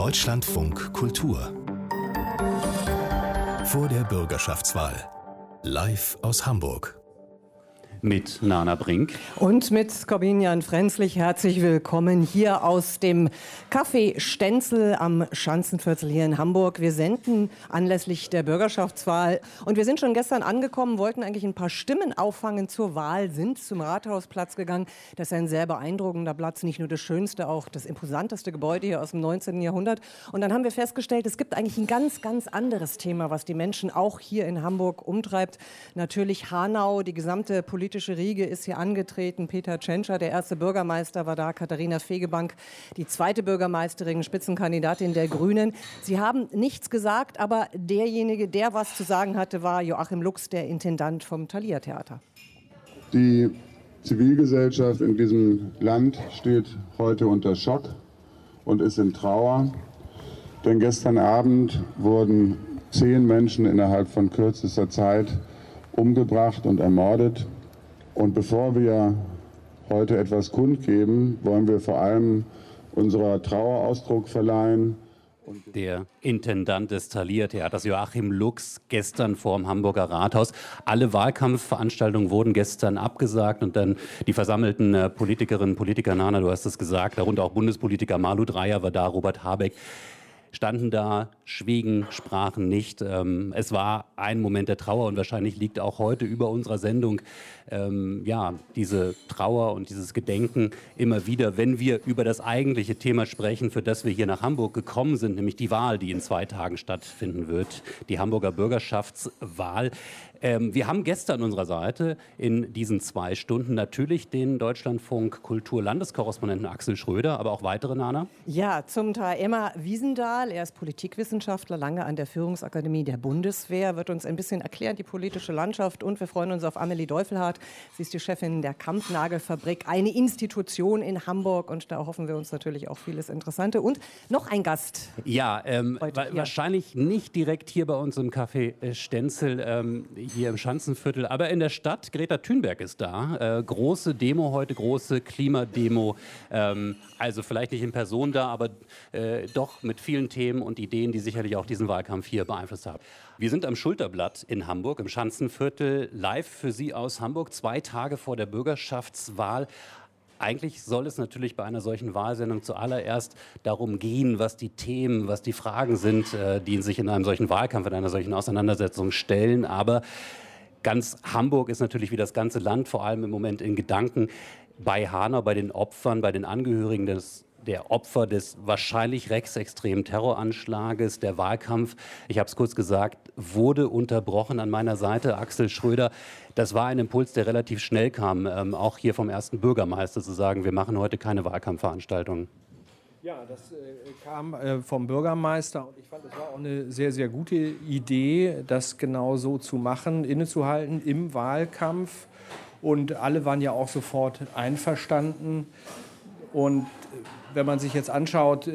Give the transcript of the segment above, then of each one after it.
Deutschlandfunk Kultur. Vor der Bürgerschaftswahl. Live aus Hamburg. Mit Nana Brink. Und mit Corbinian Frenzlich. Herzlich willkommen hier aus dem Café Stenzel am Schanzenviertel hier in Hamburg. Wir senden anlässlich der Bürgerschaftswahl. Und wir sind schon gestern angekommen, wollten eigentlich ein paar Stimmen auffangen zur Wahl, sind zum Rathausplatz gegangen. Das ist ein sehr beeindruckender Platz, nicht nur das schönste, auch das imposanteste Gebäude hier aus dem 19. Jahrhundert. Und dann haben wir festgestellt, es gibt eigentlich ein ganz, ganz anderes Thema, was die Menschen auch hier in Hamburg umtreibt. Natürlich Hanau, die gesamte politische Riege ist hier angetreten. Peter Tschentscher, der erste Bürgermeister, war da. Katharina Fegebank, die zweite Bürgermeisterin, Spitzenkandidatin der Grünen. Sie haben nichts gesagt, aber derjenige, der was zu sagen hatte, war Joachim Lux, der Intendant vom Thalia Theater. Die Zivilgesellschaft in diesem Land steht heute unter Schock und ist in Trauer. Denn gestern Abend wurden 10 Menschen innerhalb von kürzester Zeit umgebracht und ermordet. Und bevor wir heute etwas kundgeben, wollen wir vor allem unserer Trauer Ausdruck verleihen. Der Intendant des Thalia Theaters, Joachim Lux, gestern vor dem Hamburger Rathaus. Alle Wahlkampfveranstaltungen wurden gestern abgesagt und dann die versammelten Politikerinnen und Politiker, Nana, du hast es gesagt, darunter auch Bundespolitiker Malu Dreyer war da, Robert Habeck, standen da, schwiegen, sprachen nicht. Es war ein Moment der Trauer und wahrscheinlich liegt auch heute über unserer Sendung diese Trauer und dieses Gedenken immer wieder, wenn wir über das eigentliche Thema sprechen, für das wir hier nach Hamburg gekommen sind, nämlich die Wahl, die in 2 Tagen stattfinden wird, die Hamburger Bürgerschaftswahl. Wir haben gestern an unserer Seite in diesen 2 Stunden natürlich den Deutschlandfunk Kultur-Landeskorrespondenten Axel Schröder, aber auch weitere, Nana? Ja, zum Teil Emma Wiesendahl. Er ist Politikwissenschaftler, lange an der Führungsakademie der Bundeswehr, wird uns ein bisschen erklären, die politische Landschaft. Und wir freuen uns auf Amelie Deufelhardt. Sie ist die Chefin der Kampnagelfabrik, eine Institution in Hamburg. Und da hoffen wir uns natürlich auch vieles Interessante. Und noch ein Gast. Ja, wahrscheinlich nicht direkt hier bei uns im Café Stenzel, hier im Schanzenviertel, aber in der Stadt. Greta Thunberg ist da. Große Demo heute, große Klimademo. Also vielleicht nicht in Person da, aber doch mit vielen Themen und Ideen, die sicherlich auch diesen Wahlkampf hier beeinflusst haben. Wir sind am Schulterblatt in Hamburg, im Schanzenviertel, live für Sie aus Hamburg, 2 Tage vor der Bürgerschaftswahl. Eigentlich soll es natürlich bei einer solchen Wahlsendung zuallererst darum gehen, was die Themen, was die Fragen sind, die sich in einem solchen Wahlkampf, in einer solchen Auseinandersetzung stellen. Aber ganz Hamburg ist natürlich wie das ganze Land, vor allem im Moment in Gedanken bei Hanau, bei den Opfern, bei den Angehörigen der Opfer des wahrscheinlich rechtsextremen Terroranschlages. Der Wahlkampf, ich habe es kurz gesagt, wurde unterbrochen an meiner Seite. Axel Schröder, das war ein Impuls, der relativ schnell kam, auch hier vom ersten Bürgermeister zu sagen, wir machen heute keine Wahlkampfveranstaltungen. Ja, das kam vom Bürgermeister und ich fand, es war auch eine sehr, sehr gute Idee, das genau so zu machen, innezuhalten im Wahlkampf. Und alle waren ja auch sofort einverstanden. Und wenn man sich jetzt anschaut,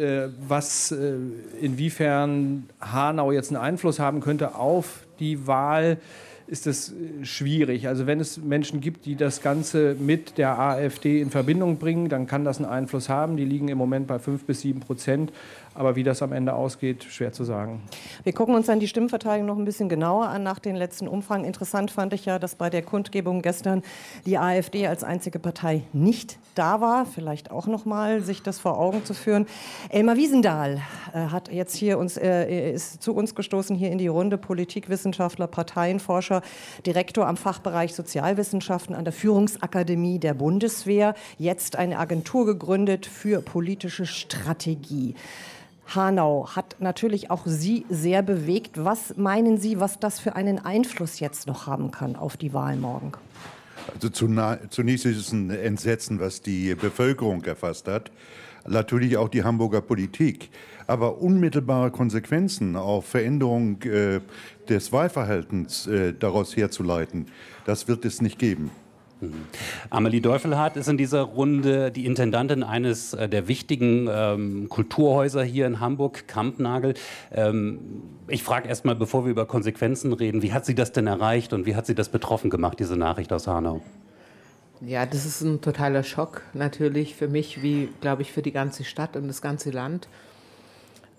inwiefern Hanau jetzt einen Einfluss haben könnte auf die Wahl, ist es schwierig. Also wenn es Menschen gibt, die das Ganze mit der AfD in Verbindung bringen, dann kann das einen Einfluss haben. Die liegen im Moment bei 5-7%. Aber wie das am Ende ausgeht, schwer zu sagen. Wir gucken uns dann die Stimmverteilung noch ein bisschen genauer an nach den letzten Umfragen. Interessant fand ich ja, dass bei der Kundgebung gestern die AfD als einzige Partei nicht da war. Vielleicht auch noch mal sich das vor Augen zu führen. Elmar Wiesendahl hat jetzt hier ist zu uns gestoßen hier in die Runde. Politikwissenschaftler, Parteienforscher, Direktor am Fachbereich Sozialwissenschaften an der Führungsakademie der Bundeswehr. Jetzt eine Agentur gegründet für politische Strategie. Hanau hat natürlich auch Sie sehr bewegt. Was meinen Sie, was das für einen Einfluss jetzt noch haben kann auf die Wahl morgen? Also zunächst ist es ein Entsetzen, was die Bevölkerung erfasst hat. Natürlich auch die Hamburger Politik. Aber unmittelbare Konsequenzen auf Veränderung des Wahlverhaltens daraus herzuleiten, das wird es nicht geben. Amelie Deufelhardt ist in dieser Runde die Intendantin eines der wichtigen Kulturhäuser hier in Hamburg, Kampnagel. Ich frage erst mal, bevor wir über Konsequenzen reden, wie hat sie das denn erreicht und wie hat sie das betroffen gemacht, diese Nachricht aus Hanau? Ja, das ist ein totaler Schock natürlich für mich, wie, glaube ich, für die ganze Stadt und das ganze Land.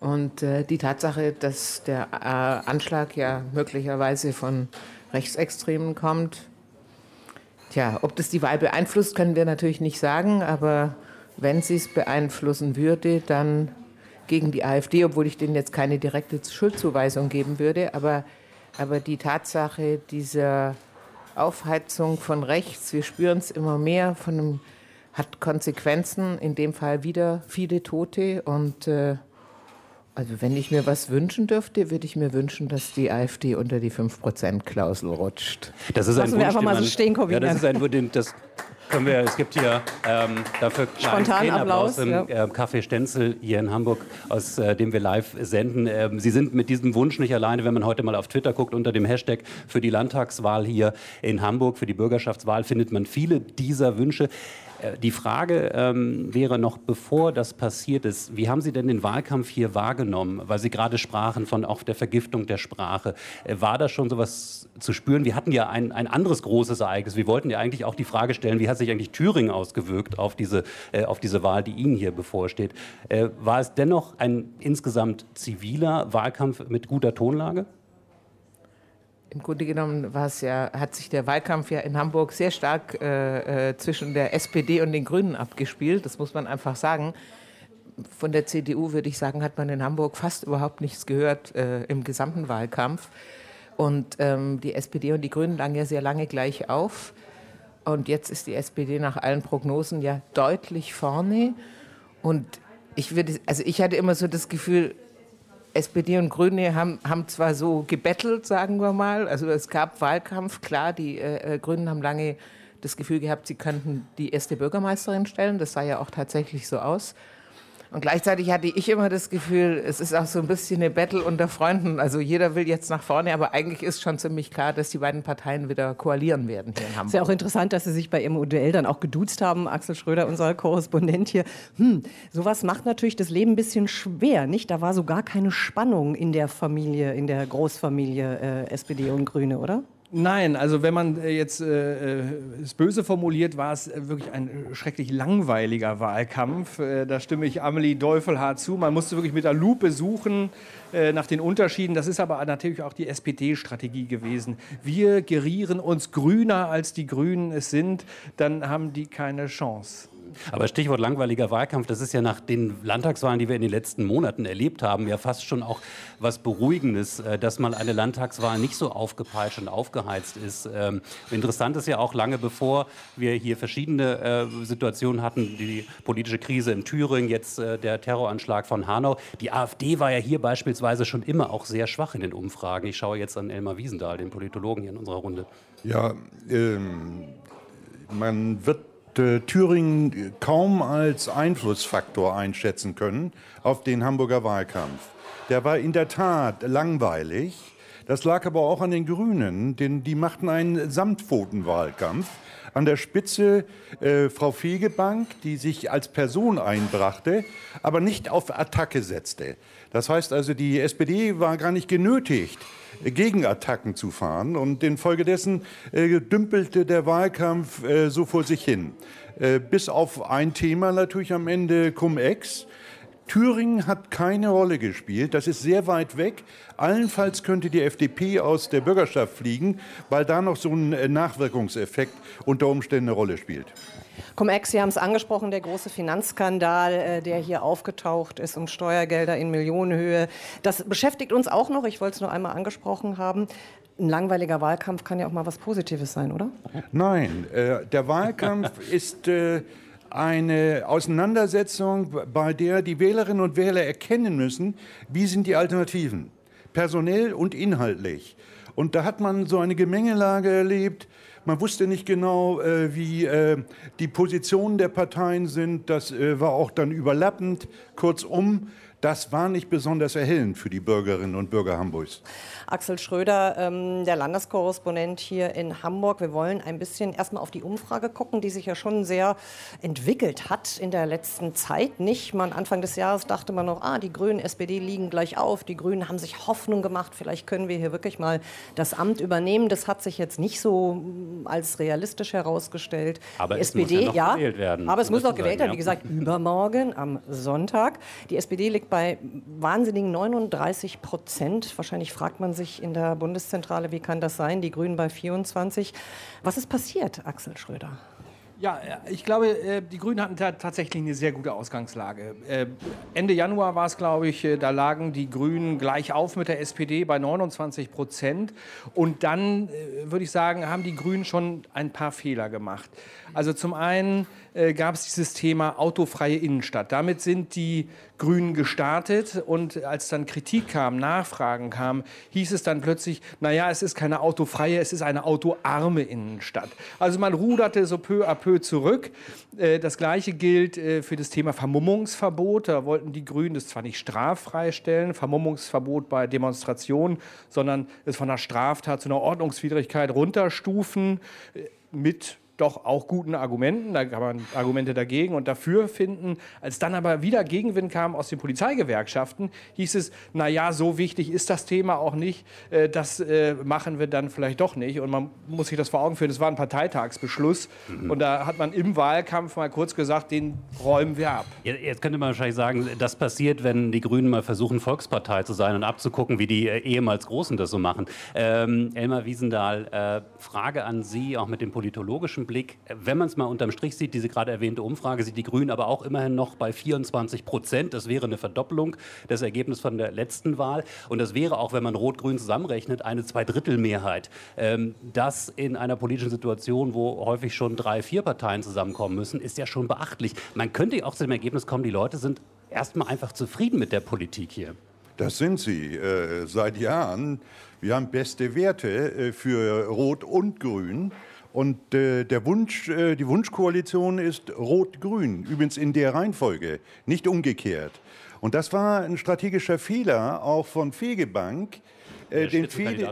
Und die Tatsache, dass der Anschlag ja möglicherweise von Rechtsextremen kommt, tja, ob das die Wahl beeinflusst, können wir natürlich nicht sagen, aber wenn sie es beeinflussen würde, dann gegen die AfD, obwohl ich denen jetzt keine direkte Schuldzuweisung geben würde, aber die Tatsache dieser Aufheizung von rechts, wir spüren es immer mehr, hat Konsequenzen, in dem Fall wieder viele Tote. Und also wenn ich mir was wünschen dürfte, würde ich mir wünschen, dass die AfD unter die 5%-Klausel rutscht. Das ist ein Lassen Wunsch, wir einfach mal so stehen, ja, das ist ein das können wir, es gibt hier dafür spontan Applaus im Café Stenzel hier in Hamburg, aus dem wir live senden. Sie sind mit diesem Wunsch nicht alleine, wenn man heute mal auf Twitter guckt, unter dem Hashtag für die Landtagswahl hier in Hamburg, für die Bürgerschaftswahl, findet man viele dieser Wünsche. Die Frage wäre noch, bevor das passiert ist, wie haben Sie denn den Wahlkampf hier wahrgenommen? Weil Sie gerade sprachen von auch der Vergiftung der Sprache. War da schon sowas zu spüren? Wir hatten ja ein anderes großes Ereignis. Wir wollten ja eigentlich auch die Frage stellen, wie hat sich eigentlich Thüringen ausgewirkt auf diese Wahl, die Ihnen hier bevorsteht? War es dennoch ein insgesamt ziviler Wahlkampf mit guter Tonlage? Im Grunde genommen hat sich der Wahlkampf ja in Hamburg sehr stark zwischen der SPD und den Grünen abgespielt. Das muss man einfach sagen. Von der CDU, würde ich sagen, hat man in Hamburg fast überhaupt nichts gehört im gesamten Wahlkampf. Und die SPD und die Grünen lagen ja sehr lange gleich auf. Und jetzt ist die SPD nach allen Prognosen ja deutlich vorne. Und ich hatte immer so das Gefühl, SPD und Grüne haben zwar so gebettelt, sagen wir mal, also es gab Wahlkampf, klar, die Grünen haben lange das Gefühl gehabt, sie könnten die erste Bürgermeisterin stellen, das sah ja auch tatsächlich so aus. Und gleichzeitig hatte ich immer das Gefühl, es ist auch so ein bisschen eine Battle unter Freunden, also jeder will jetzt nach vorne, aber eigentlich ist schon ziemlich klar, dass die beiden Parteien wieder koalieren werden hier in Hamburg. Ist ja auch interessant, dass Sie sich bei Ihrem Duell dann auch geduzt haben, Axel Schröder, unser Korrespondent hier. Sowas macht natürlich das Leben ein bisschen schwer, nicht? Da war so gar keine Spannung in der Familie, in der Großfamilie SPD und Grüne, oder? Nein, also wenn man jetzt es böse formuliert, war es wirklich ein schrecklich langweiliger Wahlkampf. Da stimme ich Amelie Deufelhardt zu. Man musste wirklich mit der Lupe suchen nach den Unterschieden. Das ist aber natürlich auch die SPD-Strategie gewesen. Wir gerieren uns grüner, als die Grünen es sind, dann haben die keine Chance. Aber Stichwort langweiliger Wahlkampf, das ist ja nach den Landtagswahlen, die wir in den letzten Monaten erlebt haben, ja fast schon auch was Beruhigendes, dass mal eine Landtagswahl nicht so aufgepeitscht und aufgeheizt ist. Interessant ist ja auch, lange bevor wir hier verschiedene Situationen hatten, die politische Krise in Thüringen, jetzt der Terroranschlag von Hanau. Die AfD war ja hier beispielsweise schon immer auch sehr schwach in den Umfragen. Ich schaue jetzt an Elmar Wiesendahl, den Politologen hier in unserer Runde. Ja, man wird Thüringen kaum als Einflussfaktor einschätzen können auf den Hamburger Wahlkampf. Der war in der Tat langweilig. Das lag aber auch an den Grünen, denn die machten einen Samtpfotenwahlkampf. An der Spitze Frau Fegebank, die sich als Person einbrachte, aber nicht auf Attacke setzte. Das heißt also, die SPD war gar nicht genötigt, Gegenattacken zu fahren. Und infolgedessen dümpelte der Wahlkampf so vor sich hin. Bis auf ein Thema natürlich am Ende Cum-Ex. Thüringen hat keine Rolle gespielt. Das ist sehr weit weg. Allenfalls könnte die FDP aus der Bürgerschaft fliegen, weil da noch so ein Nachwirkungseffekt unter Umständen eine Rolle spielt. Cum-Ex, Sie haben es angesprochen, der große Finanzskandal, der hier aufgetaucht ist, um Steuergelder in Millionenhöhe. Das beschäftigt uns auch noch. Ich wollte es nur einmal angesprochen haben. Ein langweiliger Wahlkampf kann ja auch mal was Positives sein, oder? Nein, der Wahlkampf ist eine Auseinandersetzung, bei der die Wählerinnen und Wähler erkennen müssen, wie sind die Alternativen, personell und inhaltlich. Und da hat man so eine Gemengelage erlebt. Man wusste nicht genau, wie die Positionen der Parteien sind. Das war auch dann überlappend. Kurzum, das war nicht besonders erhellend für die Bürgerinnen und Bürger Hamburgs. Axel Schröder, der Landeskorrespondent hier in Hamburg. Wir wollen ein bisschen erstmal auf die Umfrage gucken, die sich ja schon sehr entwickelt hat in der letzten Zeit. Nicht mal Anfang des Jahres dachte man noch, die Grünen, SPD liegen gleich auf. Die Grünen haben sich Hoffnung gemacht, vielleicht können wir hier wirklich mal das Amt übernehmen. Das hat sich jetzt nicht so als realistisch herausgestellt. Aber die es SPD, muss ja noch gewählt werden. Aber es muss noch gewählt werden, ja. wie gesagt, übermorgen am Sonntag. Die SPD liegt bei wahnsinnigen 39%. Wahrscheinlich fragt man sich in der Bundeszentrale, wie kann das sein? Die Grünen bei 24%. Was ist passiert, Axel Schröder? Ja, ich glaube, die Grünen hatten tatsächlich eine sehr gute Ausgangslage. Ende Januar war es, glaube ich, da lagen die Grünen gleich auf mit der SPD bei 29%. Und dann, würde ich sagen, haben die Grünen schon ein paar Fehler gemacht. Also zum einen gab es dieses Thema autofreie Innenstadt. Damit sind die Grünen gestartet und als dann Kritik kam, Nachfragen kamen, hieß es dann plötzlich, naja, es ist keine autofreie, es ist eine autoarme Innenstadt. Also man ruderte so peu à peu zurück. Das Gleiche gilt für das Thema Vermummungsverbot. Da wollten die Grünen das zwar nicht straffrei stellen, Vermummungsverbot bei Demonstrationen, sondern es von einer Straftat zu einer Ordnungswidrigkeit runterstufen mit doch auch guten Argumenten, da kann man Argumente dagegen und dafür finden. Als dann aber wieder Gegenwind kam aus den Polizeigewerkschaften, hieß es, naja, so wichtig ist das Thema auch nicht, das machen wir dann vielleicht doch nicht. Und man muss sich das vor Augen führen, das war ein Parteitagsbeschluss und da hat man im Wahlkampf mal kurz gesagt, den räumen wir ab. Jetzt könnte man wahrscheinlich sagen, das passiert, wenn die Grünen mal versuchen, Volkspartei zu sein und abzugucken, wie die ehemals Großen das so machen. Elmar Wiesendahl, Frage an Sie, auch mit dem politologischen Blick. Wenn man es mal unterm Strich sieht, diese gerade erwähnte Umfrage, sieht die Grünen aber auch immerhin noch bei 24%. Das wäre eine Verdoppelung des Ergebnisses von der letzten Wahl. Und das wäre auch, wenn man Rot-Grün zusammenrechnet, eine Zweidrittelmehrheit. Das in einer politischen Situation, wo häufig schon 3, 4 Parteien zusammenkommen müssen, ist ja schon beachtlich. Man könnte auch zu dem Ergebnis kommen, die Leute sind erstmal einfach zufrieden mit der Politik hier. Das sind sie seit Jahren. Wir haben beste Werte für Rot und Grün. Und die Wunschkoalition ist Rot-Grün, übrigens in der Reihenfolge, nicht umgekehrt. Und das war ein strategischer Fehler auch von Fegebank, den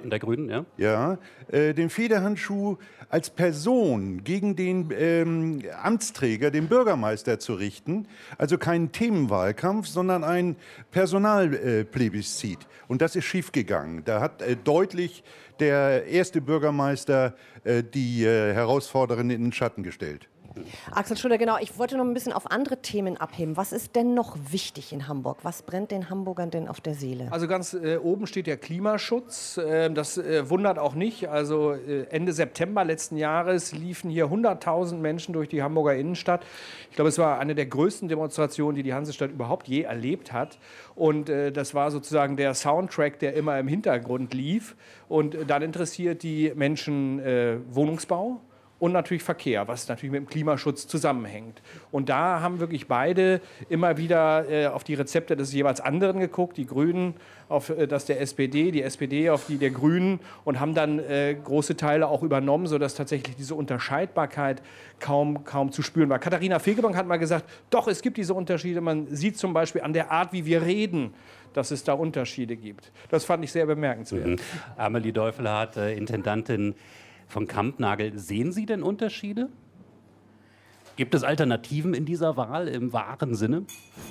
Federhandschuh als Person gegen den Amtsträger, den Bürgermeister zu richten. Also kein Themenwahlkampf, sondern ein Personalplebiscit. Und das ist schiefgegangen. Da hat deutlich der erste Bürgermeister die Herausforderin in den Schatten gestellt. Axel Schröder, genau. Ich wollte noch ein bisschen auf andere Themen abheben. Was ist denn noch wichtig in Hamburg? Was brennt den Hamburgern denn auf der Seele? Also ganz oben steht der Klimaschutz. Das wundert auch nicht. Also Ende September letzten Jahres liefen hier 100.000 Menschen durch die Hamburger Innenstadt. Ich glaube, es war eine der größten Demonstrationen, die die Hansestadt überhaupt je erlebt hat. Und das war sozusagen der Soundtrack, der immer im Hintergrund lief. Und dann interessiert die Menschen Wohnungsbau und natürlich Verkehr, was natürlich mit dem Klimaschutz zusammenhängt. Und da haben wirklich beide immer wieder auf die Rezepte des jeweils anderen geguckt, die Grünen auf das der SPD, die SPD auf die der Grünen und haben dann große Teile auch übernommen, sodass tatsächlich diese Unterscheidbarkeit kaum zu spüren war. Katharina Fegebank hat mal gesagt, doch, es gibt diese Unterschiede. Man sieht zum Beispiel an der Art, wie wir reden, dass es da Unterschiede gibt. Das fand ich sehr bemerkenswert. Amelie Deufelhardt, Intendantin von Kampnagel. Sehen Sie denn Unterschiede? Gibt es Alternativen in dieser Wahl im wahren Sinne?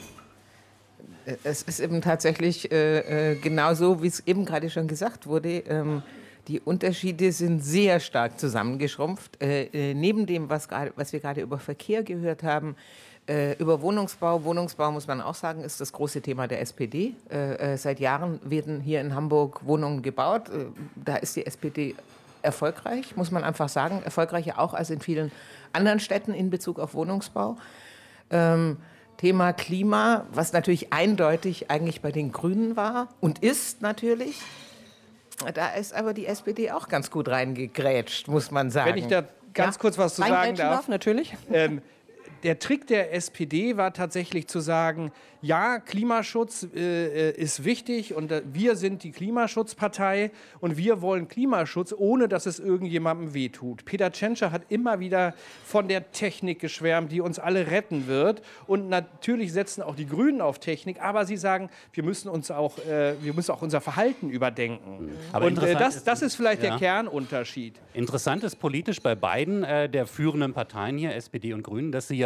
Es ist eben tatsächlich genauso, wie es eben gerade schon gesagt wurde. Die Unterschiede sind sehr stark zusammengeschrumpft. Neben dem, was wir gerade über Verkehr gehört haben, über Wohnungsbau. Wohnungsbau, muss man auch sagen, ist das große Thema der SPD. Seit Jahren werden hier in Hamburg Wohnungen gebaut. Da ist die SPD erfolgreich, muss man einfach sagen. Erfolgreicher auch als in vielen anderen Städten in Bezug auf Wohnungsbau. Thema Klima, was natürlich eindeutig eigentlich bei den Grünen war und ist natürlich. Da ist aber die SPD auch ganz gut reingegrätscht, muss man sagen. Wenn ich da ganz kurz was zu sagen darf. Natürlich. Der Trick der SPD war tatsächlich zu sagen, ja, Klimaschutz ist wichtig und wir sind die Klimaschutzpartei und wir wollen Klimaschutz, ohne dass es irgendjemandem wehtut. Peter Tschentscher hat immer wieder von der Technik geschwärmt, die uns alle retten wird. Und natürlich setzen auch die Grünen auf Technik, aber sie sagen, wir müssen auch unser Verhalten überdenken. Aber und das ist vielleicht der Kernunterschied. Interessant ist politisch bei beiden der führenden Parteien hier, SPD und Grünen, dass sie ja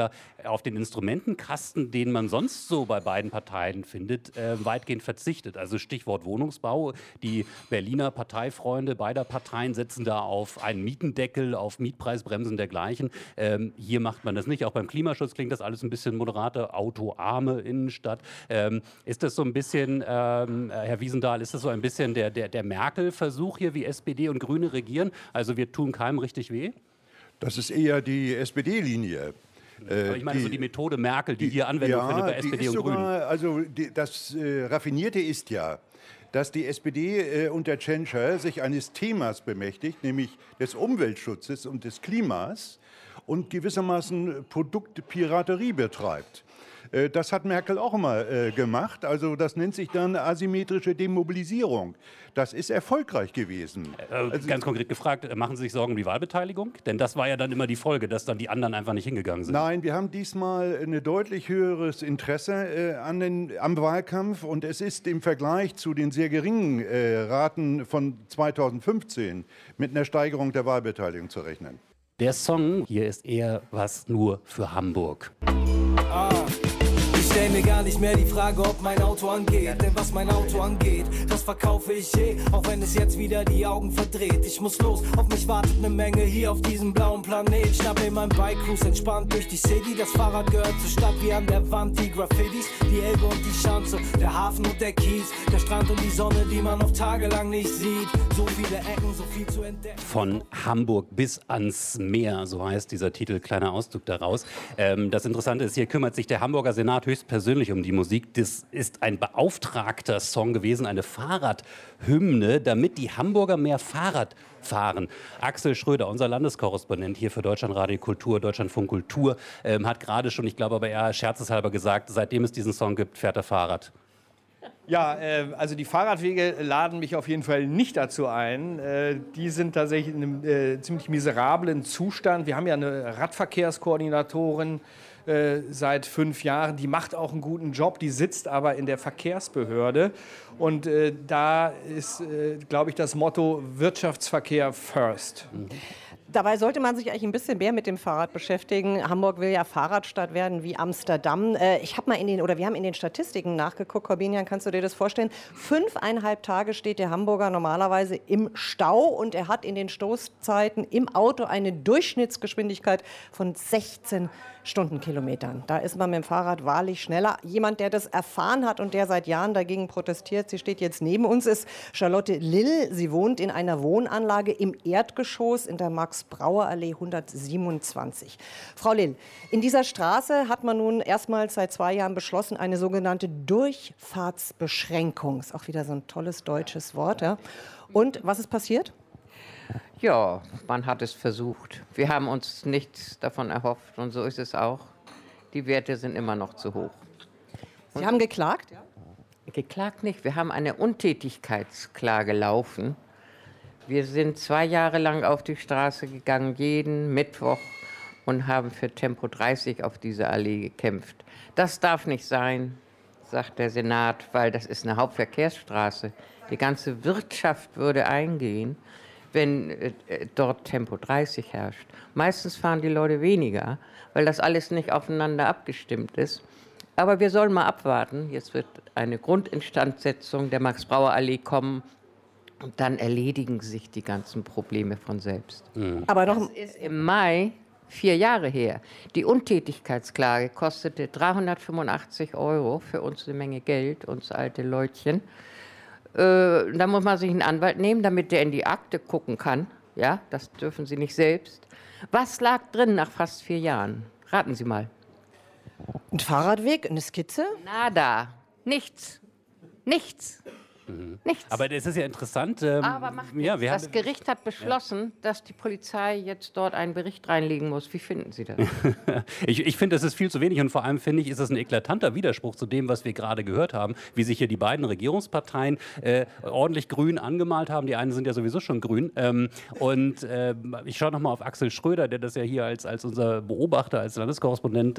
ja auf den Instrumentenkasten, den man sonst so bei beiden Parteien findet, weitgehend verzichtet. Also Stichwort Wohnungsbau. Die Berliner Parteifreunde beider Parteien setzen da auf einen Mietendeckel, auf Mietpreisbremsen dergleichen. Hier macht man das nicht. Auch beim Klimaschutz klingt das alles ein bisschen moderater. Autoarme Innenstadt. Ist das so ein bisschen, Herr Wiesendahl, ist das so ein bisschen der Merkel-Versuch hier, wie SPD und Grüne regieren? Also wir tun keinem richtig weh? Das ist eher die SPD-Linie. Aber ich meine, so die Methode Merkel, die hier Anwendung findet bei SPD und Grünen. Also das Raffinierte ist ja, dass die SPD unter Tschentscher sich eines Themas bemächtigt, nämlich des Umweltschutzes und des Klimas und gewissermaßen Produktpiraterie betreibt. Das hat Merkel auch immer gemacht. Also das nennt sich dann asymmetrische Demobilisierung. Das ist erfolgreich gewesen. Ganz konkret gefragt, machen Sie sich Sorgen um die Wahlbeteiligung? Denn das war ja dann immer die Folge, dass dann die anderen einfach nicht hingegangen sind. Nein, wir haben diesmal ein deutlich höheres Interesse am Wahlkampf. Und es ist im Vergleich zu den sehr geringen Raten von 2015 mit einer Steigerung der Wahlbeteiligung zu rechnen. Der Song hier ist eher was nur für Hamburg. Ich stell mir gar nicht mehr die Frage, ob mein Auto angeht. Denn was mein Auto angeht, das verkaufe ich auch wenn es jetzt wieder die Augen verdreht. Ich muss los, auf mich wartet eine Menge hier auf diesem blauen Planet. Schnapp mir mein Bike, cruise entspannt durch die City. Das Fahrrad gehört zur Stadt wie an der Wand die Graffitis. Die Elbe und die Schanze, der Hafen und der Kies. Der Strand und die Sonne, die man oft tagelang nicht sieht. So viele Ecken, so viel zu entdecken. Von Hamburg bis ans Meer, so heißt dieser Titel, kleiner Ausdruck daraus. Das Interessante ist, hier kümmert sich der Hamburger Senat höchstpersönlich um die Musik. Das ist ein beauftragter Song gewesen, eine Fahrradhymne, damit die Hamburger mehr Fahrrad fahren. Axel Schröder, unser Landeskorrespondent hier für Deutschlandradio Kultur, Deutschlandfunk Kultur, hat gerade schon, ich glaube aber eher scherzeshalber gesagt, seitdem es diesen Song gibt, fährt er Fahrrad. Ja, also die Fahrradwege laden mich auf jeden Fall nicht dazu ein. Die sind tatsächlich in einem ziemlich miserablen Zustand. Wir haben ja eine Radverkehrskoordinatorin seit 5 Jahren. Die macht auch einen guten Job, die sitzt aber in der Verkehrsbehörde. Und da ist, glaube ich, das Motto Wirtschaftsverkehr first. Dabei sollte man sich eigentlich ein bisschen mehr mit dem Fahrrad beschäftigen. Hamburg will ja Fahrradstadt werden wie Amsterdam. Wir haben in den Statistiken nachgeguckt. Corbinian, kannst du dir das vorstellen? 5,5 Tage steht der Hamburger normalerweise im Stau und er hat in den Stoßzeiten im Auto eine Durchschnittsgeschwindigkeit von 16 Stundenkilometern. Da ist man mit dem Fahrrad wahrlich schneller. Jemand, der das erfahren hat und der seit Jahren dagegen protestiert, sie steht jetzt neben uns, ist Charlotte Lill. Sie wohnt in einer Wohnanlage im Erdgeschoss in der Max-Brauer-Allee 127. Frau Lill, in dieser Straße hat man nun erstmals seit 2 Jahren beschlossen, eine sogenannte Durchfahrtsbeschränkung. Ist auch wieder so ein tolles deutsches Wort. Ja. Und was ist passiert? Ja, man hat es versucht. Wir haben uns nichts davon erhofft und so ist es auch. Die Werte sind immer noch zu hoch. Sie haben geklagt? Ja? Geklagt nicht. Wir haben eine Untätigkeitsklage laufen. Wir sind 2 Jahre lang auf die Straße gegangen, jeden Mittwoch, und haben für Tempo 30 auf dieser Allee gekämpft. Das darf nicht sein, sagt der Senat, weil das ist eine Hauptverkehrsstraße. Die ganze Wirtschaft würde eingehen, wenn dort Tempo 30 herrscht. Meistens fahren die Leute weniger, weil das alles nicht aufeinander abgestimmt ist. Aber wir sollen mal abwarten. Jetzt wird eine Grundinstandsetzung der Max-Brauer-Allee kommen und dann erledigen sich die ganzen Probleme von selbst. Aber das ist im Mai 4 Jahre her. Die Untätigkeitsklage kostete 385 € für uns eine Menge Geld, uns alte Leutchen. Da muss man sich einen Anwalt nehmen, damit der in die Akte gucken kann. Ja, das dürfen Sie nicht selbst. Was lag drin nach fast 4 Jahren? Raten Sie mal. Ein Fahrradweg, eine Skizze? Nada. Nichts. Nichts. Nichts. Aber das ist ja interessant. Aber macht nichts. Das Gericht hat beschlossen, dass die Polizei jetzt dort einen Bericht reinlegen muss. Wie finden Sie das? Ich finde, das ist viel zu wenig und vor allem finde ich, ist das ein eklatanter Widerspruch zu dem, was wir gerade gehört haben, wie sich hier die beiden Regierungsparteien ordentlich grün angemalt haben. Die einen sind ja sowieso schon grün. Ich schaue nochmal auf Axel Schröder, der das ja hier als unser Beobachter, als Landeskorrespondent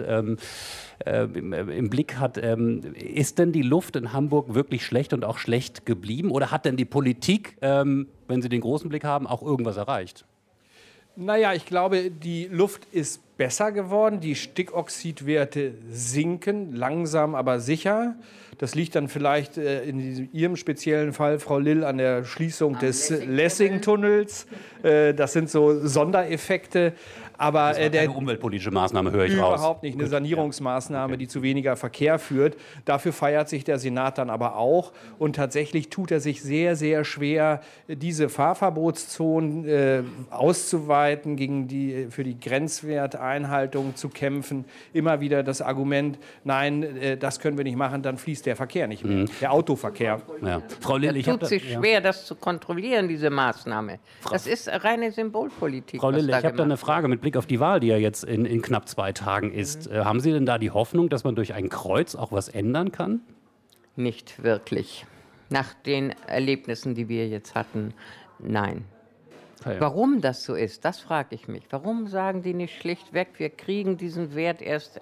im Blick hat. Ist denn die Luft in Hamburg wirklich schlecht und auch schlecht geblieben? Oder hat denn die Politik, wenn Sie den großen Blick haben, auch irgendwas erreicht? Naja, ich glaube, die Luft ist besser geworden. Die Stickoxidwerte sinken, langsam aber sicher. Das liegt dann vielleicht in Ihrem speziellen Fall, Frau Lill, an der Schließung des Lessing-Tunnels. Das sind so Sondereffekte. Aber das war keine umweltpolitische Maßnahme, höre ich raus. Überhaupt nicht, eine Sanierungsmaßnahme, die zu weniger Verkehr führt. Dafür feiert sich der Senat dann aber auch. Und tatsächlich tut er sich sehr, sehr schwer, diese Fahrverbotszonen auszuweiten, für die Grenzwerteinhaltung zu kämpfen. Immer wieder das Argument, nein, das können wir nicht machen, dann fließt der Verkehr nicht mehr, der Autoverkehr. Ja. Frau Lill, es tut sich schwer, das zu kontrollieren, diese Maßnahme. Das ist reine Symbolpolitik. Frau Lill, ich habe da eine Frage mit Blick auf die Wahl, die ja jetzt in knapp 2 Tagen ist. Haben Sie denn da die Hoffnung, dass man durch ein Kreuz auch was ändern kann? Nicht wirklich. Nach den Erlebnissen, die wir jetzt hatten, nein. Okay. Warum das so ist, das frage ich mich. Warum sagen die nicht schlichtweg, wir kriegen diesen Wert erst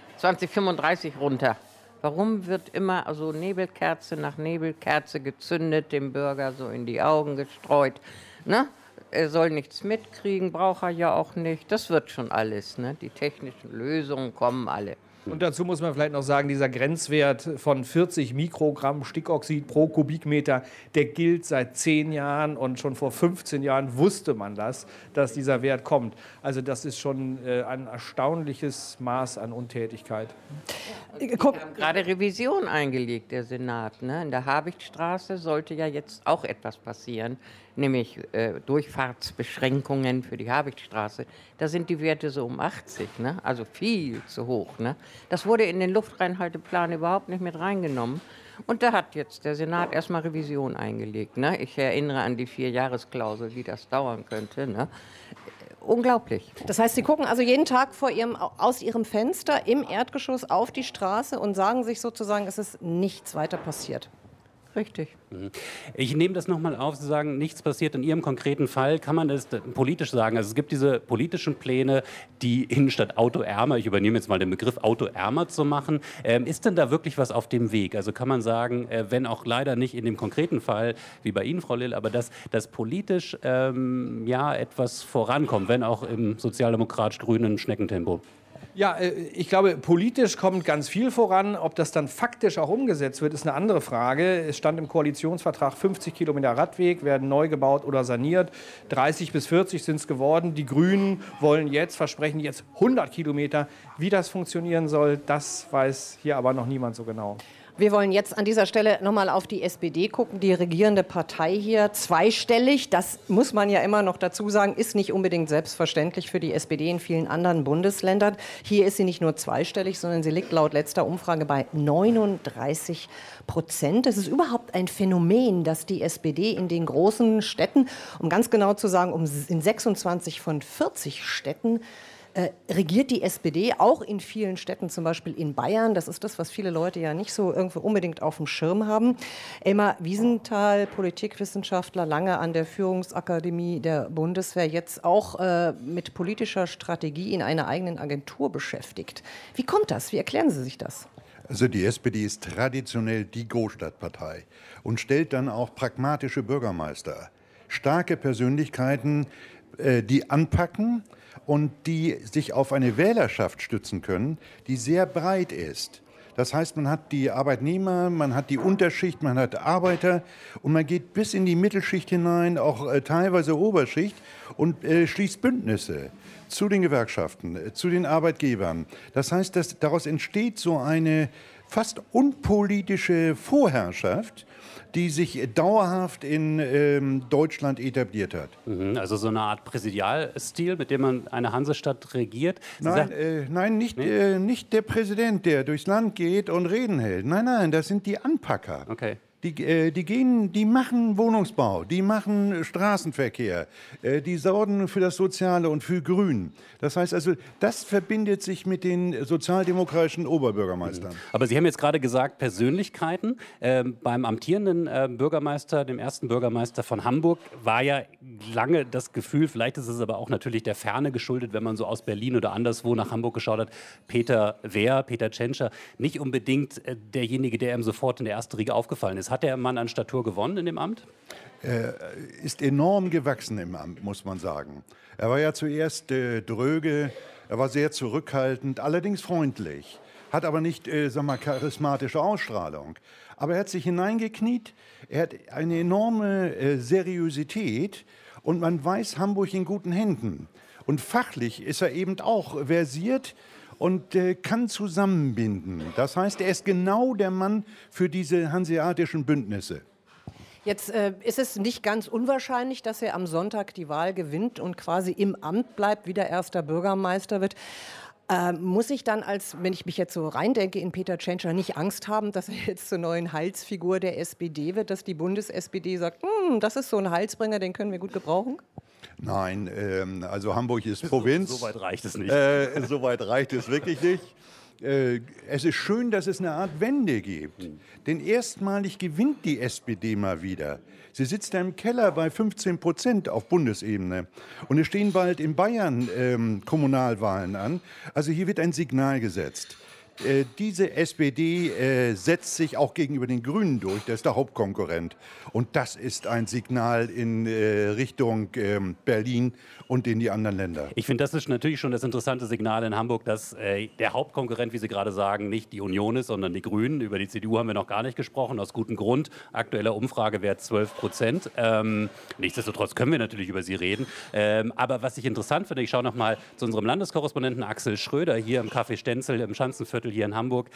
2035 runter? Warum wird immer also Nebelkerze nach Nebelkerze gezündet, dem Bürger so in die Augen gestreut? Ne? Er soll nichts mitkriegen, braucht er ja auch nicht. Das wird schon alles. Ne? Die technischen Lösungen kommen alle. Und dazu muss man vielleicht noch sagen, dieser Grenzwert von 40 Mikrogramm Stickoxid pro Kubikmeter, der gilt seit 10 Jahren und schon vor 15 Jahren wusste man das, dass dieser Wert kommt. Also das ist schon ein erstaunliches Maß an Untätigkeit. Wir haben gerade Revision eingelegt, der Senat. Ne? In der Habichtstraße sollte ja jetzt auch etwas passieren, nämlich Durchfahrtsbeschränkungen für die Habichtstraße. Da sind die Werte so um 80, ne? Also viel zu hoch. Ne? Das wurde in den Luftreinhalteplan überhaupt nicht mit reingenommen. Und da hat jetzt der Senat erstmal Revision eingelegt. Ne? Ich erinnere an die 4-Jahres-Klausel, wie das dauern könnte. Ne? Unglaublich. Das heißt, Sie gucken also jeden Tag aus Ihrem Fenster im Erdgeschoss auf die Straße und sagen sich sozusagen, es ist nichts weiter passiert. Richtig. Ich nehme das nochmal auf, Sie sagen, nichts passiert in Ihrem konkreten Fall. Kann man das politisch sagen? Also es gibt diese politischen Pläne, die Innenstadt autoärmer, ich übernehme jetzt mal den Begriff autoärmer zu machen. Ist denn da wirklich was auf dem Weg? Also kann man sagen, wenn auch leider nicht in dem konkreten Fall, wie bei Ihnen, Frau Lill, aber dass politisch etwas vorankommt, wenn auch im sozialdemokratisch-grünen Schneckentempo? Ja, ich glaube, politisch kommt ganz viel voran. Ob das dann faktisch auch umgesetzt wird, ist eine andere Frage. Es stand im Koalitionsvertrag, 50 Kilometer Radweg werden neu gebaut oder saniert. 30 bis 40 sind es geworden. Die Grünen versprechen jetzt 100 Kilometer. Wie das funktionieren soll, das weiß hier aber noch niemand so genau. Wir wollen jetzt an dieser Stelle nochmal auf die SPD gucken, die regierende Partei hier, zweistellig. Das muss man ja immer noch dazu sagen, ist nicht unbedingt selbstverständlich für die SPD in vielen anderen Bundesländern. Hier ist sie nicht nur zweistellig, sondern sie liegt laut letzter Umfrage bei 39%. Das ist überhaupt ein Phänomen, dass die SPD in den großen Städten, um ganz genau zu sagen, in 26 von 40 Städten, regiert die SPD auch in vielen Städten, zum Beispiel in Bayern. Das ist das, was viele Leute ja nicht so irgendwie unbedingt auf dem Schirm haben. Elmar Wiesenthal, Politikwissenschaftler, lange an der Führungsakademie der Bundeswehr, jetzt auch mit politischer Strategie in einer eigenen Agentur beschäftigt. Wie kommt das? Wie erklären Sie sich das? Also die SPD ist traditionell die Großstadtpartei und stellt dann auch pragmatische Bürgermeister. Starke Persönlichkeiten, die anpacken und die sich auf eine Wählerschaft stützen können, die sehr breit ist. Das heißt, man hat die Arbeitnehmer, man hat die Unterschicht, man hat Arbeiter und man geht bis in die Mittelschicht hinein, auch teilweise Oberschicht und schließt Bündnisse zu den Gewerkschaften, zu den Arbeitgebern. Das heißt, daraus entsteht so eine fast unpolitische Vorherrschaft, die sich dauerhaft in Deutschland etabliert hat. Also so eine Art Präsidialstil, mit dem man eine Hansestadt regiert? Nein, nicht der Präsident, der durchs Land geht und Reden hält. Nein, das sind die Anpacker. Okay. Die machen Wohnungsbau, die machen Straßenverkehr, die sorgen für das Soziale und für Grün. Das heißt also, das verbindet sich mit den sozialdemokratischen Oberbürgermeistern. Aber Sie haben jetzt gerade gesagt, Persönlichkeiten. Beim amtierenden Bürgermeister, dem ersten Bürgermeister von Hamburg, war ja lange das Gefühl, vielleicht ist es aber auch natürlich der Ferne geschuldet, wenn man so aus Berlin oder anderswo nach Hamburg geschaut hat, Peter Tschentscher, nicht unbedingt derjenige, der ihm sofort in der ersten Riege aufgefallen ist. Hat der Mann an Statur gewonnen in dem Amt? Ist enorm gewachsen im Amt, muss man sagen. Er war ja zuerst dröge, Er war sehr zurückhaltend, allerdings freundlich, hat aber nicht, charismatische Ausstrahlung. Aber er hat sich hineingekniet, er hat eine enorme Seriosität und man weiß Hamburg in guten Händen. Und fachlich ist er eben auch versiert und kann zusammenbinden. Das heißt, er ist genau der Mann für diese hanseatischen Bündnisse. Jetzt ist es nicht ganz unwahrscheinlich, dass er am Sonntag die Wahl gewinnt und quasi im Amt bleibt, wieder erster Bürgermeister wird. Muss ich dann, wenn ich mich jetzt so reindenke in Peter Tschentscher, nicht Angst haben, dass er jetzt zur neuen Heilsfigur der SPD wird, dass die Bundes-SPD sagt, das ist so ein Heilsbringer, den können wir gut gebrauchen? Nein, also Hamburg ist Provinz. So weit reicht es nicht. So weit reicht es wirklich nicht. Es ist schön, dass es eine Art Wende gibt. Denn erstmalig gewinnt die SPD mal wieder. Sie sitzt da im Keller bei 15% auf Bundesebene. Und es stehen bald in Bayern Kommunalwahlen an. Also hier wird ein Signal gesetzt. Diese SPD setzt sich auch gegenüber den Grünen durch, der ist der Hauptkonkurrent. Und das ist ein Signal in Richtung Berlin und in die anderen Länder. Ich finde, das ist natürlich schon das interessante Signal in Hamburg, dass der Hauptkonkurrent, wie Sie gerade sagen, nicht die Union ist, sondern die Grünen. Über die CDU haben wir noch gar nicht gesprochen, aus gutem Grund. Aktueller Umfragewert 12%. Nichtsdestotrotz können wir natürlich über sie reden. Aber was ich interessant finde, ich schaue noch mal zu unserem Landeskorrespondenten Axel Schröder hier im Café Stenzel im Schanzenviertel hier in Hamburg.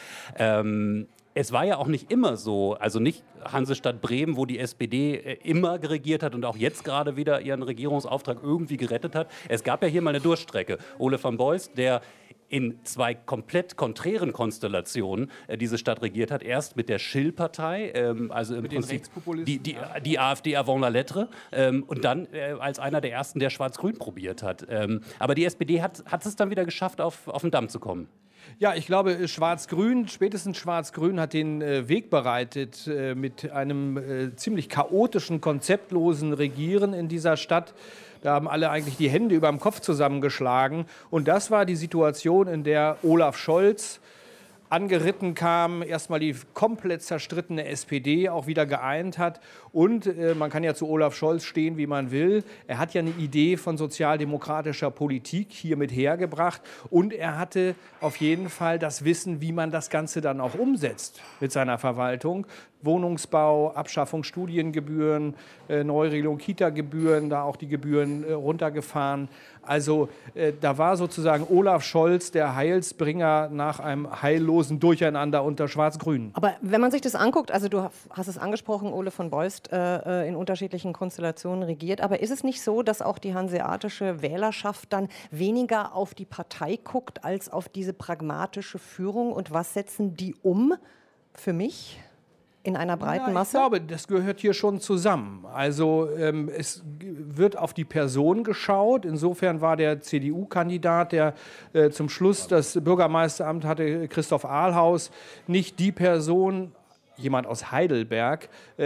Es war ja auch nicht immer so, also nicht Hansestadt Bremen, wo die SPD immer regiert hat und auch jetzt gerade wieder ihren Regierungsauftrag irgendwie gerettet hat. Es gab ja hier mal eine Durchstrecke. Ole van Beust, der in zwei komplett konträren Konstellationen diese Stadt regiert hat. Erst mit der Schill-Partei, also im Prinzip die AfD avant la lettre, und dann als einer der ersten, der Schwarz-Grün probiert hat. Aber die SPD hat es dann wieder geschafft, auf den Damm zu kommen. Ja, ich glaube, spätestens Schwarz-Grün hat den Weg bereitet mit einem ziemlich chaotischen, konzeptlosen Regieren in dieser Stadt. Da haben alle eigentlich die Hände über dem Kopf zusammengeschlagen. Und das war die Situation, in der Olaf Scholz angeritten kam, erstmal die komplett zerstrittene SPD auch wieder geeint hat. Und man kann ja zu Olaf Scholz stehen, wie man will. Er hat ja eine Idee von sozialdemokratischer Politik hiermit hergebracht. Und er hatte auf jeden Fall das Wissen, wie man das Ganze dann auch umsetzt mit seiner Verwaltung. Wohnungsbau, Abschaffung Studiengebühren, Neuregelung Kita-Gebühren, da auch die Gebühren runtergefahren. Also da war sozusagen Olaf Scholz der Heilsbringer nach einem heillosen Durcheinander unter Schwarz-Grün. Aber wenn man sich das anguckt, also du hast es angesprochen, Ole von Beust in unterschiedlichen Konstellationen regiert, aber ist es nicht so, dass auch die hanseatische Wählerschaft dann weniger auf die Partei guckt, als auf diese pragmatische Führung? Und was setzen die um für mich? In einer breiten Masse? Ich glaube, das gehört hier schon zusammen. Also es wird auf die Person geschaut. Insofern war der CDU-Kandidat, der zum Schluss das Bürgermeisteramt hatte, Christoph Ahlhaus, nicht die Person, jemand aus Heidelberg.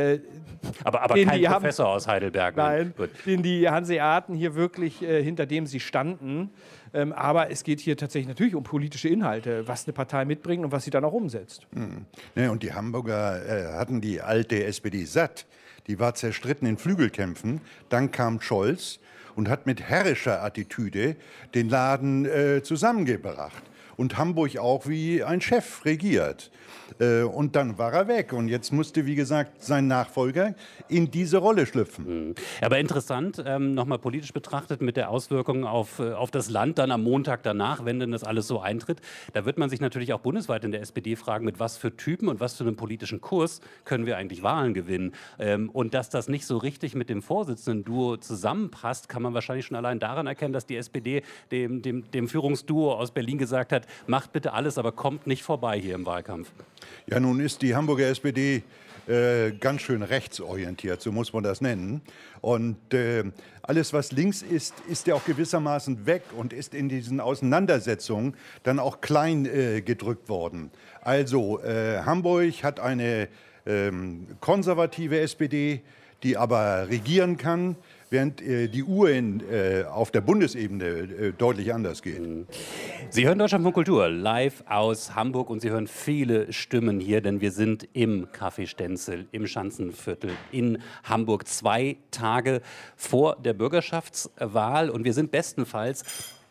Aber kein Professor aus Heidelberg. Nein, den die Hanseaten hier wirklich, hinter dem sie standen. Aber es geht hier tatsächlich natürlich um politische Inhalte, was eine Partei mitbringt und was sie dann auch umsetzt. Ja, und die Hamburger hatten die alte SPD satt. Die war zerstritten in Flügelkämpfen. Dann kam Scholz und hat mit herrischer Attitüde den Laden zusammengebracht. Und Hamburg auch wie ein Chef regiert. Und dann war er weg. Und jetzt musste, wie gesagt, sein Nachfolger in diese Rolle schlüpfen. Aber interessant, nochmal politisch betrachtet, mit der Auswirkung auf das Land dann am Montag danach, wenn denn das alles so eintritt. Da wird man sich natürlich auch bundesweit in der SPD fragen, mit was für Typen und was für einem politischen Kurs können wir eigentlich Wahlen gewinnen. Und dass das nicht so richtig mit dem Vorsitzenden-Duo zusammenpasst, kann man wahrscheinlich schon allein daran erkennen, dass die SPD dem Führungsduo aus Berlin gesagt hat, macht bitte alles, aber kommt nicht vorbei hier im Wahlkampf. Ja, nun ist die Hamburger SPD ganz schön rechtsorientiert, so muss man das nennen. Und alles, was links ist, ist ja auch gewissermaßen weg und ist in diesen Auseinandersetzungen dann auch klein gedrückt worden. Also Hamburg hat eine konservative SPD, die aber regieren kann, während die Uhr auf der Bundesebene deutlich anders geht. Sie hören Deutschlandfunk Kultur live aus Hamburg und Sie hören viele Stimmen hier, denn wir sind im Café Stenzel im Schanzenviertel in Hamburg 2 Tage vor der Bürgerschaftswahl und wir sind bestenfalls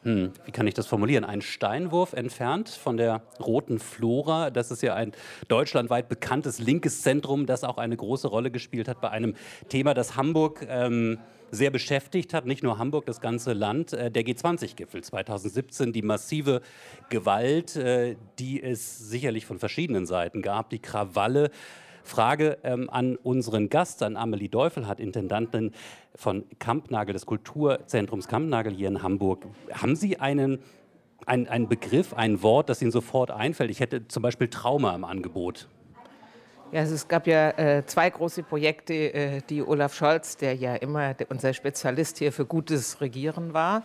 Wie kann ich das formulieren? Ein Steinwurf entfernt von der Roten Flora. Das ist ja ein deutschlandweit bekanntes linkes Zentrum, das auch eine große Rolle gespielt hat bei einem Thema, das Hamburg sehr beschäftigt hat. Nicht nur Hamburg, das ganze Land. Der G20-Gipfel 2017, die massive Gewalt, die es sicherlich von verschiedenen Seiten gab, die Krawalle. Frage an unseren Gast, an Amelie Deufelhardt, Intendantin von Kampnagel, des Kulturzentrums Kampnagel hier in Hamburg. Haben Sie einen Begriff, ein Wort, das Ihnen sofort einfällt? Ich hätte zum Beispiel Trauma im Angebot. Ja, also es gab ja 2 große Projekte, die Olaf Scholz, der ja immer unser Spezialist hier für gutes Regieren war,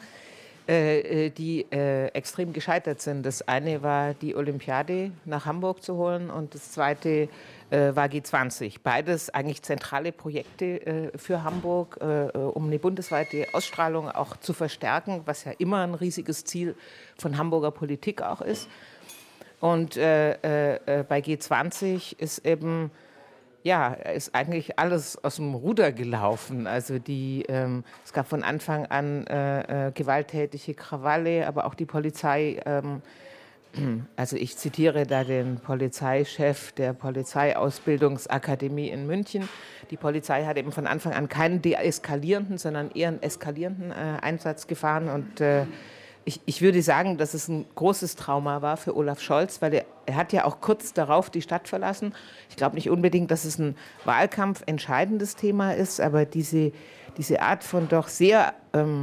die extrem gescheitert sind. Das eine war, die Olympiade nach Hamburg zu holen, und das zweite war G20. Beides eigentlich zentrale Projekte für Hamburg, um eine bundesweite Ausstrahlung auch zu verstärken, was ja immer ein riesiges Ziel von Hamburger Politik auch ist. Und bei G20 ist eben, ja, ist eigentlich alles aus dem Ruder gelaufen. Also es gab von Anfang an gewalttätige Krawalle, aber auch die Polizei, also ich zitiere da den Polizeichef der Polizeiausbildungsakademie in München. Die Polizei hat eben von Anfang an keinen deeskalierenden, sondern eher einen eskalierenden Einsatz gefahren. Und ich würde sagen, dass es ein großes Trauma war für Olaf Scholz, weil er hat ja auch kurz darauf die Stadt verlassen. Ich glaube nicht unbedingt, dass es ein wahlkampfentscheidendes Thema ist, aber diese Art von doch sehr,